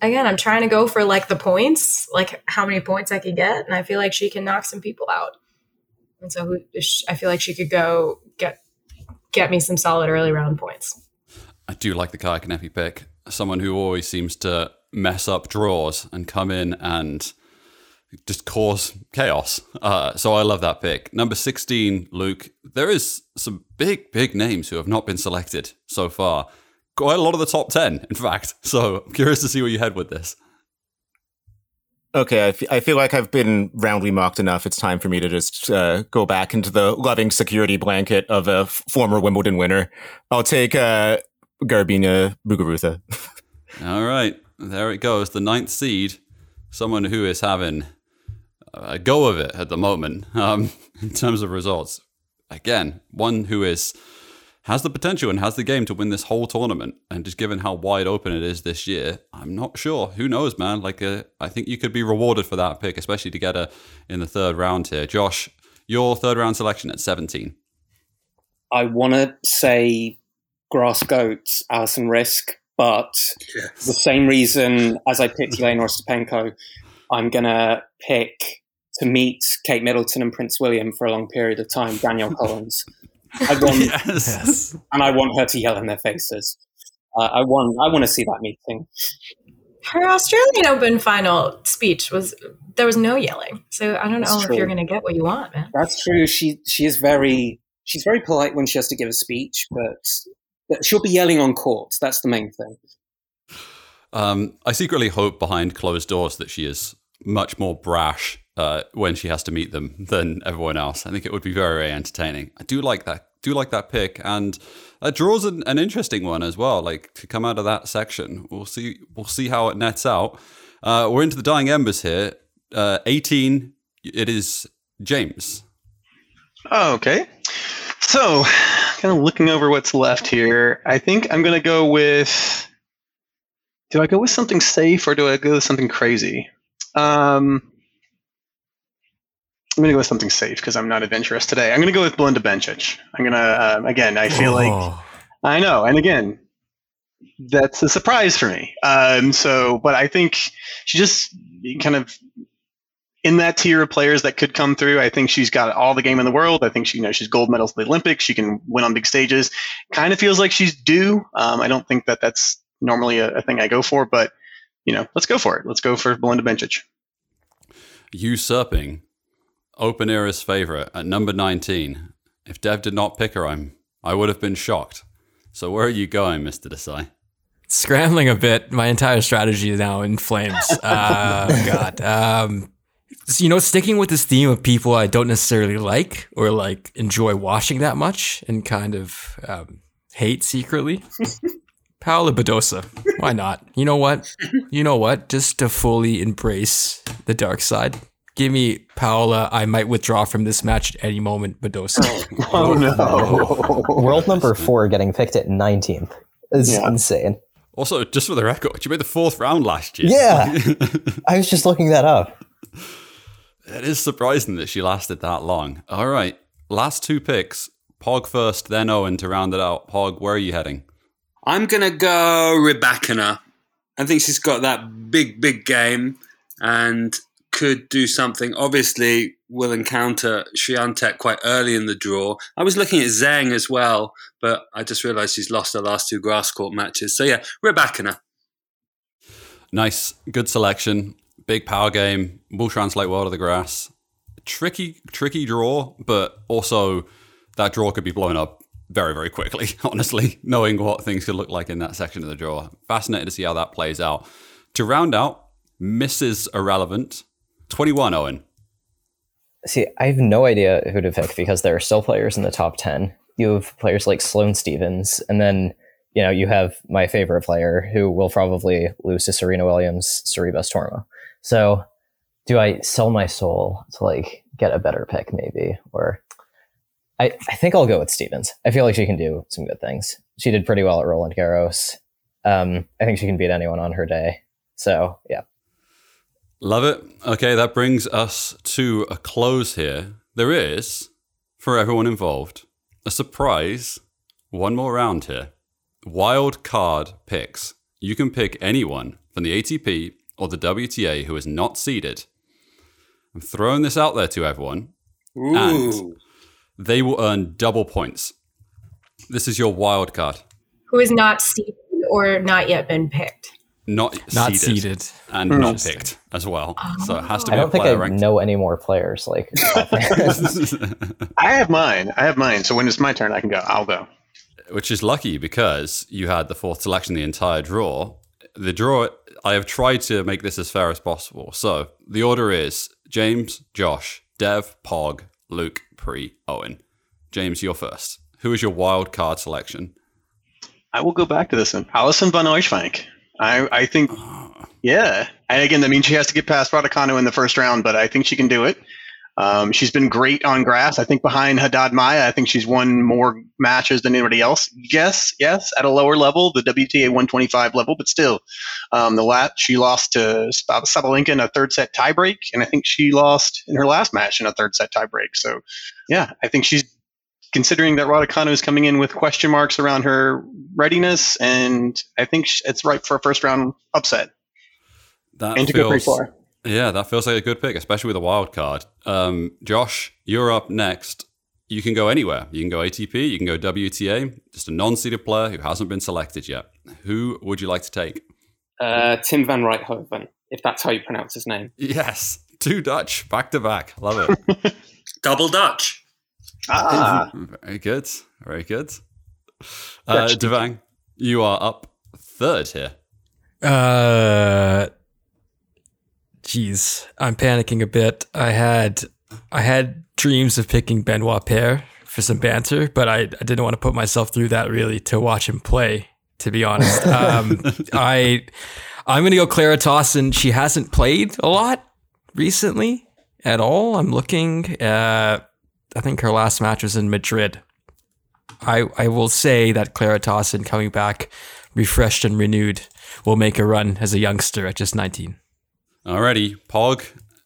again, I'm trying to go for like the points, like how many points I could get. And I feel like she can knock some people out. And so I feel like she could go get get me some solid early round points. I do like the Kaya Kanepi pick. Someone who always seems to mess up draws and come in and just cause chaos. Uh, so I love that pick. Number sixteen, Luke. There is some big, big names who have not been selected so far. Quite a lot of the top ten, in fact. So I'm curious to see where you head with this. Okay, I, f- I feel like I've been roundly mocked enough. It's time for me to just uh, go back into the loving security blanket of a f- former Wimbledon winner. I'll take uh, Garbina Muguruza. All right, there it goes. The ninth seed, someone who is having a go of it at the moment um, in terms of results. Again, one who is has the potential and has the game to win this whole tournament. And just given how wide open it is this year, I'm not sure. Who knows, man? Like, uh, I think you could be rewarded for that pick, especially to get her in the third round here. Josh, your third round selection at seventeen. I want to say Grass Goats, Alison Risk, but yes. the same reason as I picked Elena Ostapenko, I'm going to pick to meet Kate Middleton and Prince William for a long period of time, Danielle Collins. I want, yes. and I want her to yell in their faces. Uh, I want, I want to see that meeting. Her Australian Open final speech was there was no yelling, so I don't know That's if true. You're going to get what you want, man. That's true. She she is very she's very polite when she has to give a speech, but, but she'll be yelling on court. That's the main thing. Um, I secretly hope behind closed doors that she is much more brash uh, when she has to meet them than everyone else. I think it would be very, very entertaining. I do like that. Do like that pick, and that draws an, an interesting one as well. Like to come out of that section, we'll see. We'll see how it nets out. Uh, we're into the dying embers here. Uh, eighteen. It is James. Oh, okay. So, kind of looking over what's left here, I think I'm going to go with. Do I go with something safe or do I go with something crazy? Um, I'm going to go with something safe because I'm not adventurous today. I'm going to go with Belinda Bencic. I'm going to, um, again, I feel oh. like, I know. And again, that's a surprise for me. Um, so, but I think she just kind of in that tier of players that could come through. I think she's got all the game in the world. I think she, you know, she's gold medals at the Olympics. She can win on big stages. Kind of feels like she's due. Um, I don't think that that's normally a, a thing I go for, but you know, let's go for it. Let's go for Belinda Bencic. Usurping Open Era's favorite at number nineteen. If Dev did not pick her, I'm, I would have been shocked. So where are you going, Mister Desai? Scrambling a bit. My entire strategy is now in flames. Uh, God. Um, so, you know, sticking with this theme of people I don't necessarily like or like enjoy watching that much and kind of um, hate secretly. Paola Badosa. Why not? You know what? You know what? Just to fully embrace the dark side. Give me Paola. I might withdraw from this match at any moment. Badosa. Oh, no. World number four getting picked at nineteenth is yeah. insane. Also, just for the record, she made the fourth round last year. Yeah. I was just looking that up. It is surprising that she lasted that long. All right. Last two picks. Pog first, then Owen to round it out. Pog, where are you heading? I'm going to go Rebecca. I think she's got that big, big game and could do something. Obviously, we'll encounter Swiatek quite early in the draw. I was looking at Zhang as well, but I just realized she's lost her last two grass court matches. So yeah, Rebecca. Nice. Good selection. Big power game. Will translate well to the grass. Tricky, tricky draw, but also that draw could be blown up very, very quickly, honestly, knowing what things could look like in that section of the draw. Fascinated to see how that plays out. To round out, Missus Irrelevant, twenty-one, Owen. See, I have no idea who to pick because there are still players in the top ten. You have players like Sloane Stephens, and then, you know, you have my favorite player who will probably lose to Serena Williams, Sorribes Tormo. So do I sell my soul to like get a better pick maybe? Or I, I think I'll go with Stephens. I feel like she can do some good things. She did pretty well at Roland Garros. Um, I think she can beat anyone on her day. So, yeah. Love it. Okay, that brings us to a close here. There is, for everyone involved, a surprise. One more round here. Wild card picks. You can pick anyone from the A T P or the W T A who is not seeded. I'm throwing this out there to everyone. Ooh. And they will earn double points. This is your wild card. Who is not seeded or not yet been picked? Not, Not seeded, seeded. and Hmm. not picked as well. So it has to I be don't a think player I ranked. know any more players. Like, I have mine. I have mine. So when it's my turn, I can go. I'll go. Which is lucky because you had the fourth selection the entire draw. The draw, I have tried to make this as fair as possible. So the order is James, Josh, Dev, Pog, Luke, Pre, Owen. James, you're first. Who is your wild card selection? I will go back to this one. Alison van Oischvank. I, I think, yeah. And again, that means she has to get past Raducanu in the first round, but I think she can do it. Um, she's been great on grass. I think behind Haddad Maya, I think she's won more matches than anybody else. Yes, yes, at a lower level, the W T A one twenty-five level, but still, um, the lat she lost to Sabalenka in a third set tiebreak, and I think she lost in her last match in a third set tiebreak. So, yeah, I think she's considering that Raducanu is coming in with question marks around her readiness, and I think it's ripe for a first round upset. That and to go pretty far. Yeah, that feels like a good pick, especially with a wild card. Um, Josh, you're up next. You can go anywhere. You can go A T P, you can go W T A, just a non-seeded player who hasn't been selected yet. Who would you like to take? Uh, Tim van Rijthoven, if that's how you pronounce his name. Yes, two Dutch, back to back. Love it. Double Dutch. Ah. Very good. Very good. Uh, Devang, you are up third here. Uh, Jeez, I'm panicking a bit. I had I had dreams of picking Benoit Paire for some banter, but I, I didn't want to put myself through that really to watch him play, to be honest. Um, I I'm gonna go Clara Tauson. She hasn't played a lot recently at all. I'm looking. Uh, I think her last match was in Madrid. I I will say that Clara Tauson coming back, refreshed and renewed, will make a run as a youngster at just nineteen. Alrighty, Pog,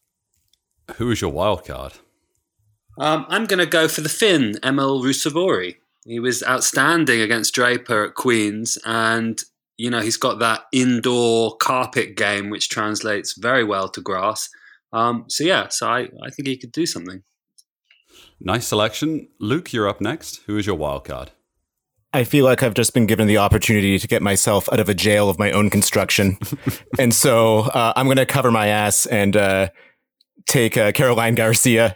who is your wild card? Um, I'm going to go for the Finn, Emil Rusevori. He was outstanding against Draper at Queen's, and you know he's got that indoor carpet game, which translates very well to grass. Um, so yeah, so I, I think he could do something. Nice selection. Luke, you're up next. Who is your wild card? I feel like I've just been given the opportunity to get myself out of a jail of my own construction. And so uh, I'm going to cover my ass and uh, take uh, Caroline Garcia.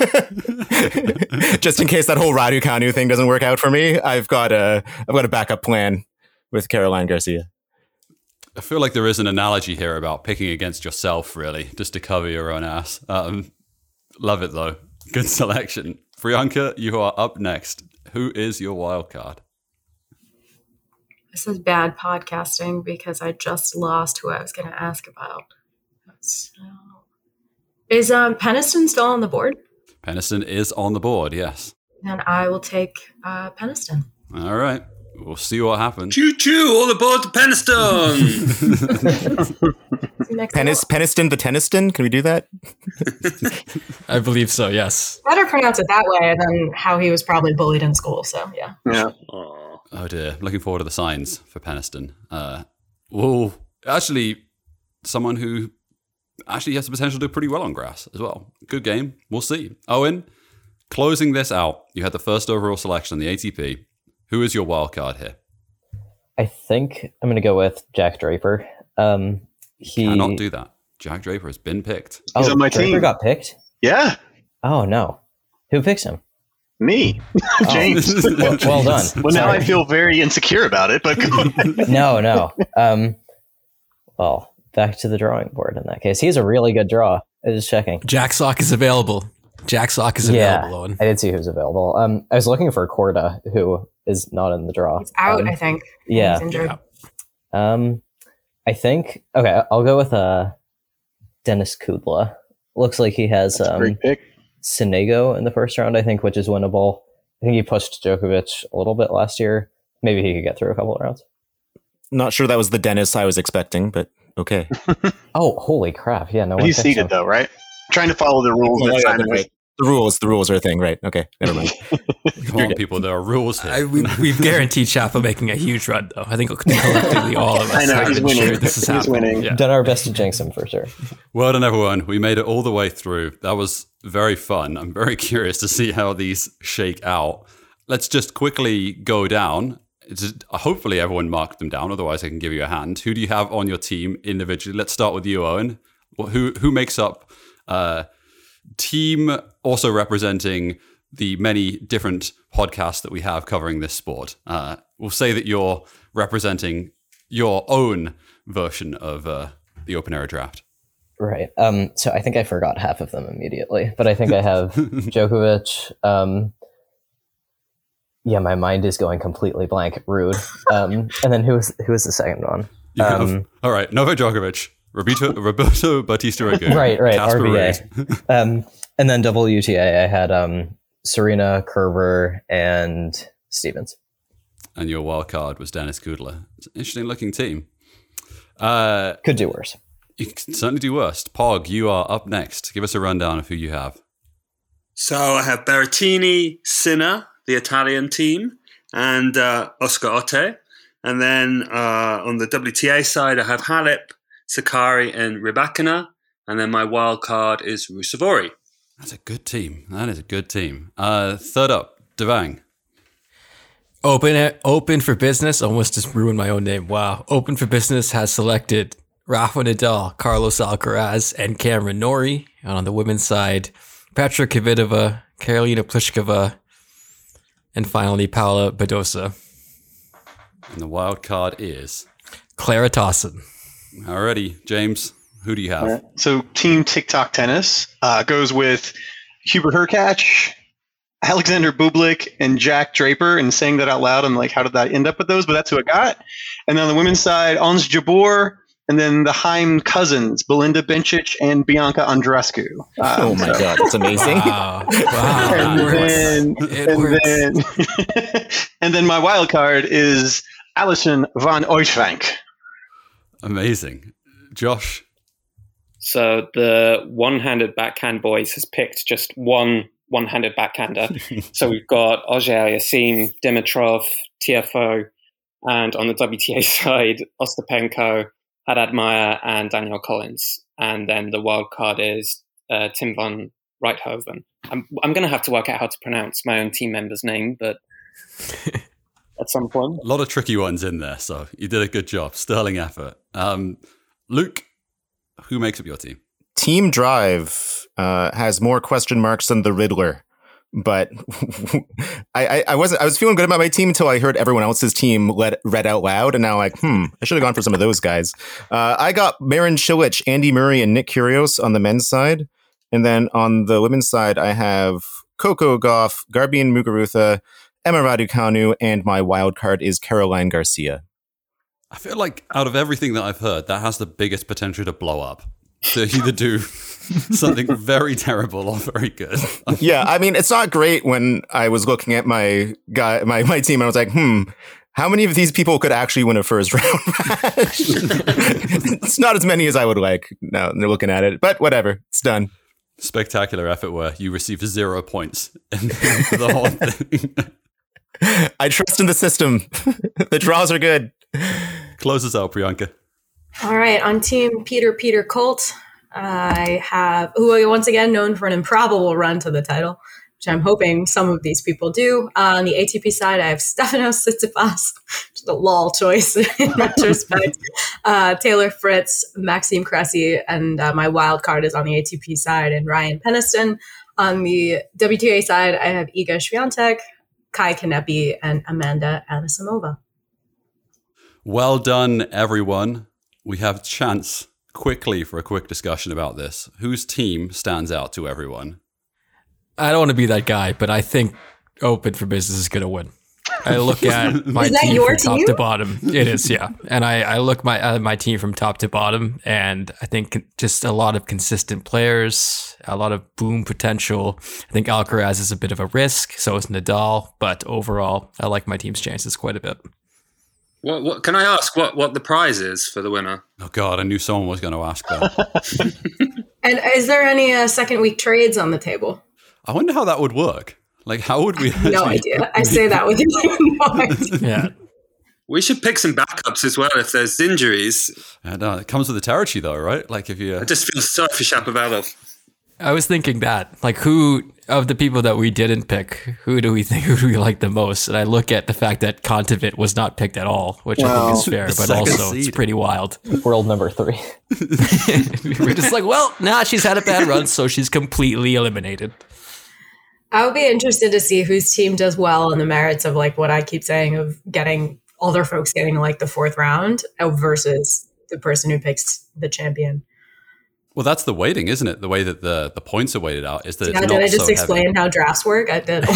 Just in case that whole Raducanu thing doesn't work out for me, I've got a, I've got a backup plan with Caroline Garcia. I feel like there is an analogy here about picking against yourself, really, just to cover your own ass. Um, love it, though. Good selection. Priyanka, you are up next. Who is your wild card? This is bad podcasting because I just lost who I was going to ask about. So, is um, Peniston still on the board? Peniston is on the board, yes. Then I will take uh, Peniston. All right. We'll see what happens. Choo choo, all aboard the Peniston! Penis, Peniston the Tenniston? Can we do that? I believe so, yes. Better pronounce it that way than how he was probably bullied in school, so yeah. Yeah. Oh dear. Looking forward to the signs for Peniston. Uh, well, actually, someone who actually has the potential to do pretty well on grass as well. Good game. We'll see. Owen, closing this out, you had the first overall selection on the A T P. Who is your wild card here? I think I'm going to go with Jack Draper. Um, he cannot do that. Jack Draper has been picked. Oh, He's on my Draper team. got picked? Yeah. Oh, no. Who picks him? Me. James. Oh, well, well done. Well, now Sorry. I feel very insecure about it, but go ahead. No, no. Um, well, back to the drawing board in that case. He's a really good draw. I was just checking. Jack Sock is available. Jack Sock is Yeah, available, Owen. I did see who's available. Um, I was looking for Corda, who is not in the draw. He's out, Um, I think. Yeah. He's injured. Yeah. Um, I think, okay, I'll go with uh, Dennis Kudla. Looks like he has um, Great pick. Sonego in the first round, I think, which is winnable. I think he pushed Djokovic a little bit last year. Maybe he could get through a couple of rounds. Not sure that was the Dennis I was expecting, but okay. Oh, holy crap. Yeah, no one He's picked seated, him. though, right? Trying to follow the rules. Yeah, that yeah, Simon right. was- The rules, the rules are a thing, right? Okay, never mind. Come on, people, there are rules here. I, we, we've guaranteed Chapel making a huge run, though. I think collectively all of us I know, have he's winning. ensured this is He's happening. winning. Yeah. Done our best to jinx him for sure. Well done, everyone. We made it all the way through. That was very fun. I'm very curious to see how these shake out. Let's just quickly go down. It's, hopefully everyone marked them down. Otherwise, I can give you a hand. Who do you have on your team individually? Let's start with you, Owen. Who who makes up uh, team also representing the many different podcasts that we have covering this sport? Uh, we'll say that you're representing your own version of uh, the open era draft. Right. Um, so I think I forgot half of them immediately, but I think I have Djokovic. Um, yeah, my mind is going completely blank. Rude. Um, and then who was who was the second one? You have, Um, all right, Novak Djokovic, Roberto, Roberto Bautista Agut, right, right. Casper R B A. Ruud. um, and then W T A. I had um, Serena, Kerber, and Stevens. And your wild card was Dennis Kudla. It's an interesting looking team. Uh, Could do worse. You can certainly do worse. Pog, you are up next. Give us a rundown of who you have. So I have Berrettini, Sinner, the Italian team, and uh, Oscar Otte. And then uh, on the W T A side, I have Halep, Sakari, and Rybakina. And then my wild card is Rusevori. That's a good team. That is a good team. Uh, third up, Devang. Open Open for Business. Almost just ruined my own name. Wow. Open for Business has selected Rafa Nadal, Carlos Alcaraz, and Cameron Norrie. And on the women's side, Petra Kvitova, Karolina Pliskova, and finally Paula Badosa. And the wild card is Clara Tauson. Alrighty, James, who do you have? Right. So Team TikTok Tennis uh, goes with Hubert Hurkacz, Alexander Bublik, and Jack Draper. And saying that out loud, I'm like, how did that end up with those? But that's who I got. And then on the women's side, Ons Jabeur, and then the Haim cousins, Belinda Bencic and Bianca Andreescu. Um, Oh my so- god, that's amazing. Wow. Wow. And It then, works. It and works. then, and then my wild card is Alison van Oostvank. Amazing. Josh. So the one-handed backhand boys has picked just one one-handed backhander. So we've got Auger Aliassime, Dimitrov, T F O, and on the W T A side, Ostapenko, Haddad Meyer, and Daniel Collins. And then the wild card is uh, Tim van Rijthoven. I'm I'm going to have to work out how to pronounce my own team member's name, but at some point. A lot of tricky ones in there, so you did a good job. Sterling effort. Um, Luke, who makes up your team? Team Drive uh, has more question marks than the Riddler, but I, I, I wasn't. I was feeling good about my team until I heard everyone else's team let, read out loud, and now like, hmm, I should have gone for some of those guys. Uh, I got Marin Cilic, Andy Murray, and Nick Kyrgios on the men's side, and then on the women's side, I have Coco Gauff, Garbiñe Muguruza, Emma Raducanu, and my wild card is Caroline Garcia. I feel like out of everything that I've heard, that has the biggest potential to blow up. To either do something very terrible or very good. Yeah, I mean, it's not great when I was looking at my guy, my, my team, and I was like, hmm, how many of these people could actually win a first round match? It's not as many as I would like. Now they're looking at it, but whatever, it's done. Spectacular effort where you received zero points in the whole thing. I trust in the system. The draws are good. Close us out, Priyanka. All right, on team Peter Peter Colt, I have who are once again known for an improbable run to the title, which I'm hoping some of these people do. Uh, on the A T P side, I have Stefanos Tsitsipas, which is a lol choice in retrospect. Uh, Taylor Fritz, Maxime Cressy, and uh, my wild card is on the A T P side, and Ryan Peniston. On the W T A side, I have Iga Swiatek, Kai Kanepi, and Amanda Anisimova. Well done, everyone. We have a chance quickly for a quick discussion about this. Whose team stands out to everyone? I don't want to be that guy, but I think Open for Business is going to win. I look at my Is that team your from top team? to bottom. It is, yeah. And I, I look my at my team from top to bottom, and I think just a lot of consistent players, a lot of boom potential. I think Alcaraz is a bit of a risk, so is Nadal, but overall, I like my team's chances quite a bit. What, what can I ask? What what the prize is for the winner? Oh God, I knew someone was going to ask that. And is there any uh, second week trades on the table? I wonder how that would work. Like, how would we? No idea. I say that with no idea. Yeah. We should pick some backups as well if there's injuries. I know, it comes with the territory, though, right? Like, if you. I just feel sorry for Shapovalov. I was thinking that, like, who of the people that we didn't pick, who do we think who do we like the most? And I look at the fact that Kontaveit was not picked at all, which well, I think is fair, but also seed. It's pretty wild. World number three. We're just like, well, nah, she's had a bad run, so she's completely eliminated. I would be interested to see whose team does well on the merits of like what I keep saying of getting older folks getting like the fourth round versus the person who picks the champion. Well, that's the weighting, isn't it? The way that the, the points are weighted out is that yeah, it's did not I just so explain heavy. How drafts work? I did.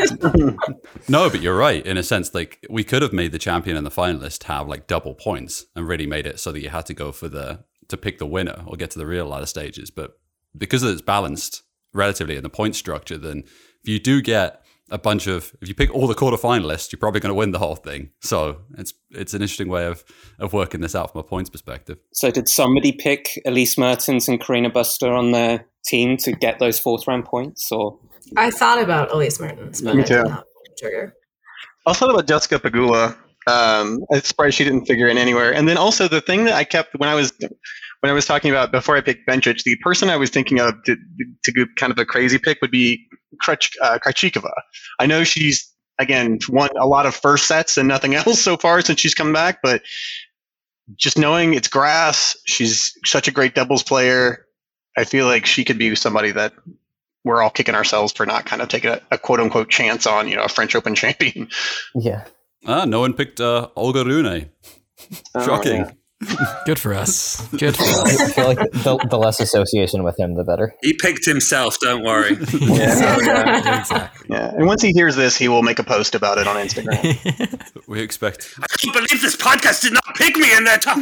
No, but you're right. In a sense, like we could have made the champion and the finalist have like double points and really made it so that you had to go for the to pick the winner or get to the real ladder stages. But because it's balanced relatively in the point structure, then if you do get a bunch of, if you pick all the quarterfinalists, you're probably going to win the whole thing. So it's it's an interesting way of of working this out from a points perspective. So did somebody pick Elise Mertens and Karina Buster on their team to get those fourth round points? Or I thought about Elise Mertens, but Me I too. did not trigger. I thought about Jessica Pegula. Um, I'm surprised she didn't figure in anywhere. And then also the thing that I kept when I was when I was talking about before I picked Bencic, the person I was thinking of to, to go kind of a crazy pick would be Krach, uh, Krejcikova. I know she's again won a lot of first sets and nothing else so far since she's come back, but just knowing it's grass, she's such a great doubles player. I feel like she could be somebody that we're all kicking ourselves for not kind of taking a, a quote unquote chance on, you know, a French Open champion. Yeah. Ah, no one picked uh, Olga Rune. Shocking. Oh, yeah. Good for us. Good for I us. feel like the, the less association with him, the better. He picked himself, don't worry. Yeah. Yeah, exactly. Yeah, and once he hears this, he will make a post about it on Instagram. We expect. I can't believe this podcast did not pick me in their top.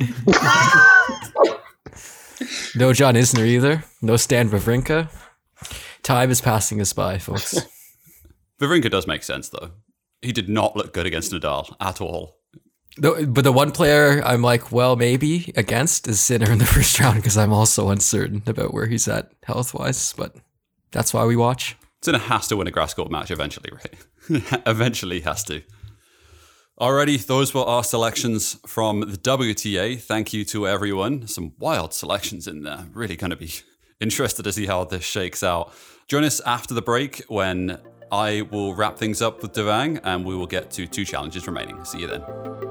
No John Isner either. No Stan Wawrinka. Time is passing us by, folks. Wawrinka does make sense, though. He did not look good against Nadal at all. No, but the one player I'm like, well, maybe against is Sinner in the first round because I'm also uncertain about where he's at health-wise, but that's why we watch. Sinner has to win a grass court match eventually, right? Eventually has to. Alrighty, those were our selections from the W T A. Thank you to everyone. Some wild selections in there. Really going to be interested to see how this shakes out. Join us after the break when I will wrap things up with Devang and we will get to two challenges remaining. See you then.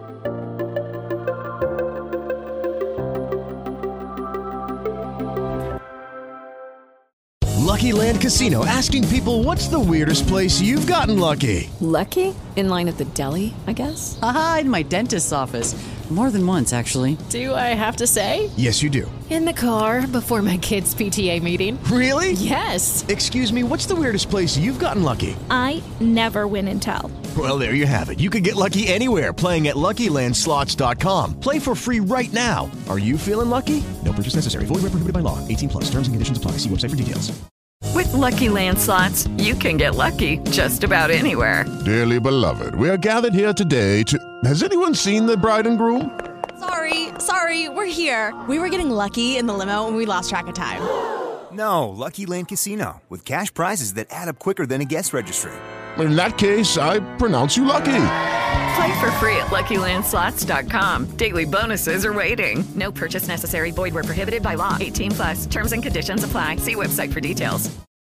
Lucky Land Casino, asking people, what's the weirdest place you've gotten lucky? Lucky? In line at the deli, I guess? Aha, in my dentist's office. More than once, actually. Do I have to say? Yes, you do. In the car before my kids' P T A meeting. Really? Yes. Excuse me, what's the weirdest place you've gotten lucky? I never win and tell. Well, there you have it. You can get lucky anywhere, playing at Lucky Land Slots dot com. Play for free right now. Are you feeling lucky? No purchase necessary. Void where prohibited by law. eighteen plus. Terms and conditions apply. See website for details. With Lucky Land Slots, you can get lucky just about anywhere. Dearly beloved, we are gathered here today to... Has anyone seen the bride and groom? Sorry, sorry, we're here. We were getting lucky in the limo and we lost track of time. No, Lucky Land Casino, with cash prizes that add up quicker than a guest registry. In that case, I pronounce you lucky. Play for free at Lucky Land Slots dot com. Daily bonuses are waiting. No purchase necessary. Void where prohibited by law. eighteen plus. Terms and conditions apply. See website for details.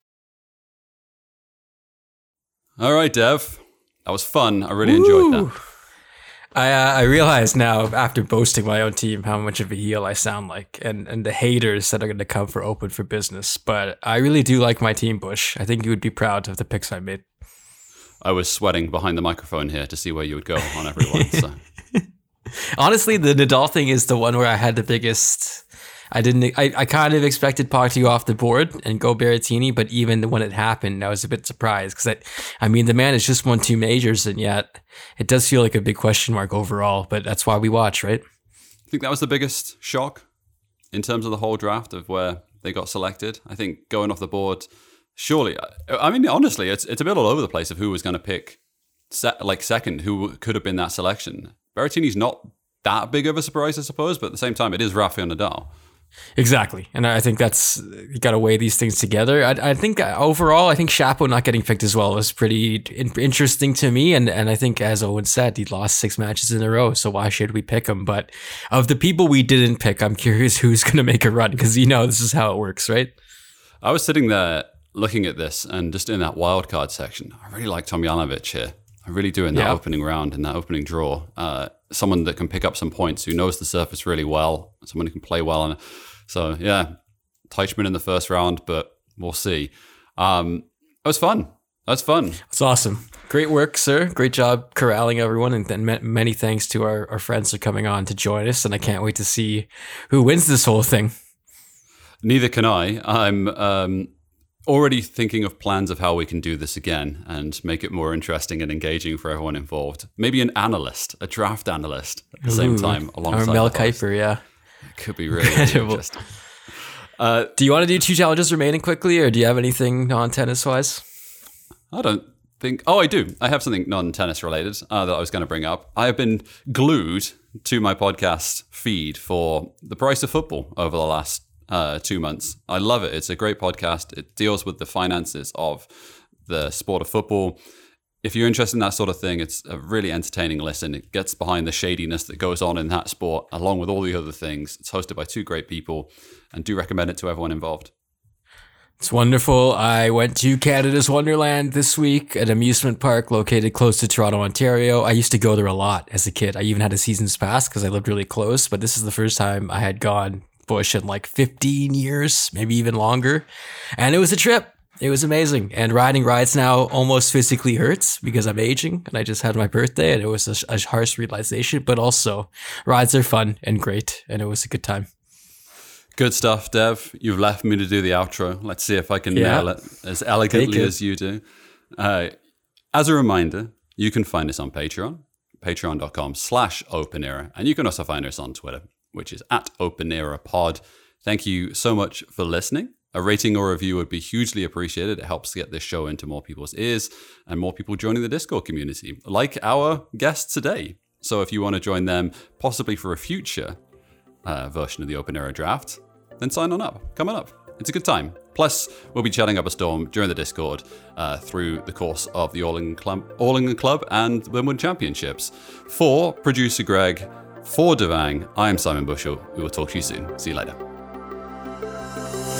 All right, Dev. That was fun. I really enjoyed that. I uh, I realize now after boasting my own team how much of a heel I sound like, and, and the haters that are going to come for Open for Business. But I really do like my team, Bush. I think you would be proud of the picks I made. I was sweating behind the microphone here to see where you would go on everyone. So. Honestly, the Nadal thing is the one where I had the biggest. I didn't. I, I kind of expected Pac to go off the board and go Berrettini, but even when it happened, I was a bit surprised because I, I mean, the man has just won two majors, and yet it does feel like a big question mark overall. But that's why we watch, right? I think that was the biggest shock in terms of the whole draft of where they got selected. I think going off the board. Surely, I mean, honestly, it's it's a bit all over the place of who was going to pick, se- like second, who could have been that selection. Berrettini's not that big of a surprise, I suppose, but at the same time, it is Rafael Nadal. Exactly. And I think that's, you got to weigh these things together. I, I think overall, I think Chapo not getting picked as well was pretty in- interesting to me. And, and I think, as Owen said, he lost six matches in a row. So why should we pick him? But of the people we didn't pick, I'm curious who's going to make a run, because you know this is how it works, right? I was sitting there looking at this and just in that wildcard section. I really like Tomljanovic here. I really do in that Yeah. opening round, in that opening draw. Uh, someone that can pick up some points, who knows the surface really well, someone who can play well on it. So, yeah, Teichmann in the first round, but we'll see. Um, it was fun. That's fun. It's awesome. Great work, sir. Great job corralling everyone. And then many thanks to our, our friends for coming on to join us. And I can't wait to see who wins this whole thing. Neither can I. I'm um, already thinking of plans of how we can do this again and make it more interesting and engaging for everyone involved. Maybe an analyst, a draft analyst at the same Ooh, time, alongside Or Mel the host. Kiper, yeah. It could be really, really interesting. Uh, do you want to do two challenges remaining quickly, or do you have anything non-tennis wise? I don't think. Oh, I do. I have something non-tennis related uh, that I was going to bring up. I have been glued to my podcast feed for The Price of Football over the last uh, two months. I love it. It's a great podcast. It deals with the finances of the sport of football. If you're interested in that sort of thing, it's a really entertaining listen. It gets behind the shadiness that goes on in that sport, along with all the other things. It's hosted by two great people, and do recommend it to everyone involved. It's wonderful. I went to Canada's Wonderland this week, an amusement park located close to Toronto, Ontario. I used to go there a lot as a kid. I even had a season's pass because I lived really close, but this is the first time I had gone bush in like fifteen years, maybe even longer. And it was a trip. It was amazing. And riding rides now almost physically hurts because I'm aging and I just had my birthday, and it was a, a harsh realization, but also rides are fun and great. And it was a good time. Good stuff, Dev. You've left me to do the outro. Let's see if I can Yeah. nail it as elegantly Take it. as you do. Uh, as a reminder, you can find us on Patreon, patreon.com slash openera. And you can also find us on Twitter, which is at openerapod. Thank you so much for listening. A rating or review would be hugely appreciated. It helps get this show into more people's ears and more people joining the Discord community, like our guests today. So if you want to join them, possibly for a future uh, version of the Open Era Draft, then sign on up. Come on up. It's a good time. Plus, we'll be chatting up a storm during the Discord uh, through the course of the All England Club, All England Club and Wimbledon Championships. For producer Greg, for Devang, I am Simon Bushell. We will talk to you soon. See you later.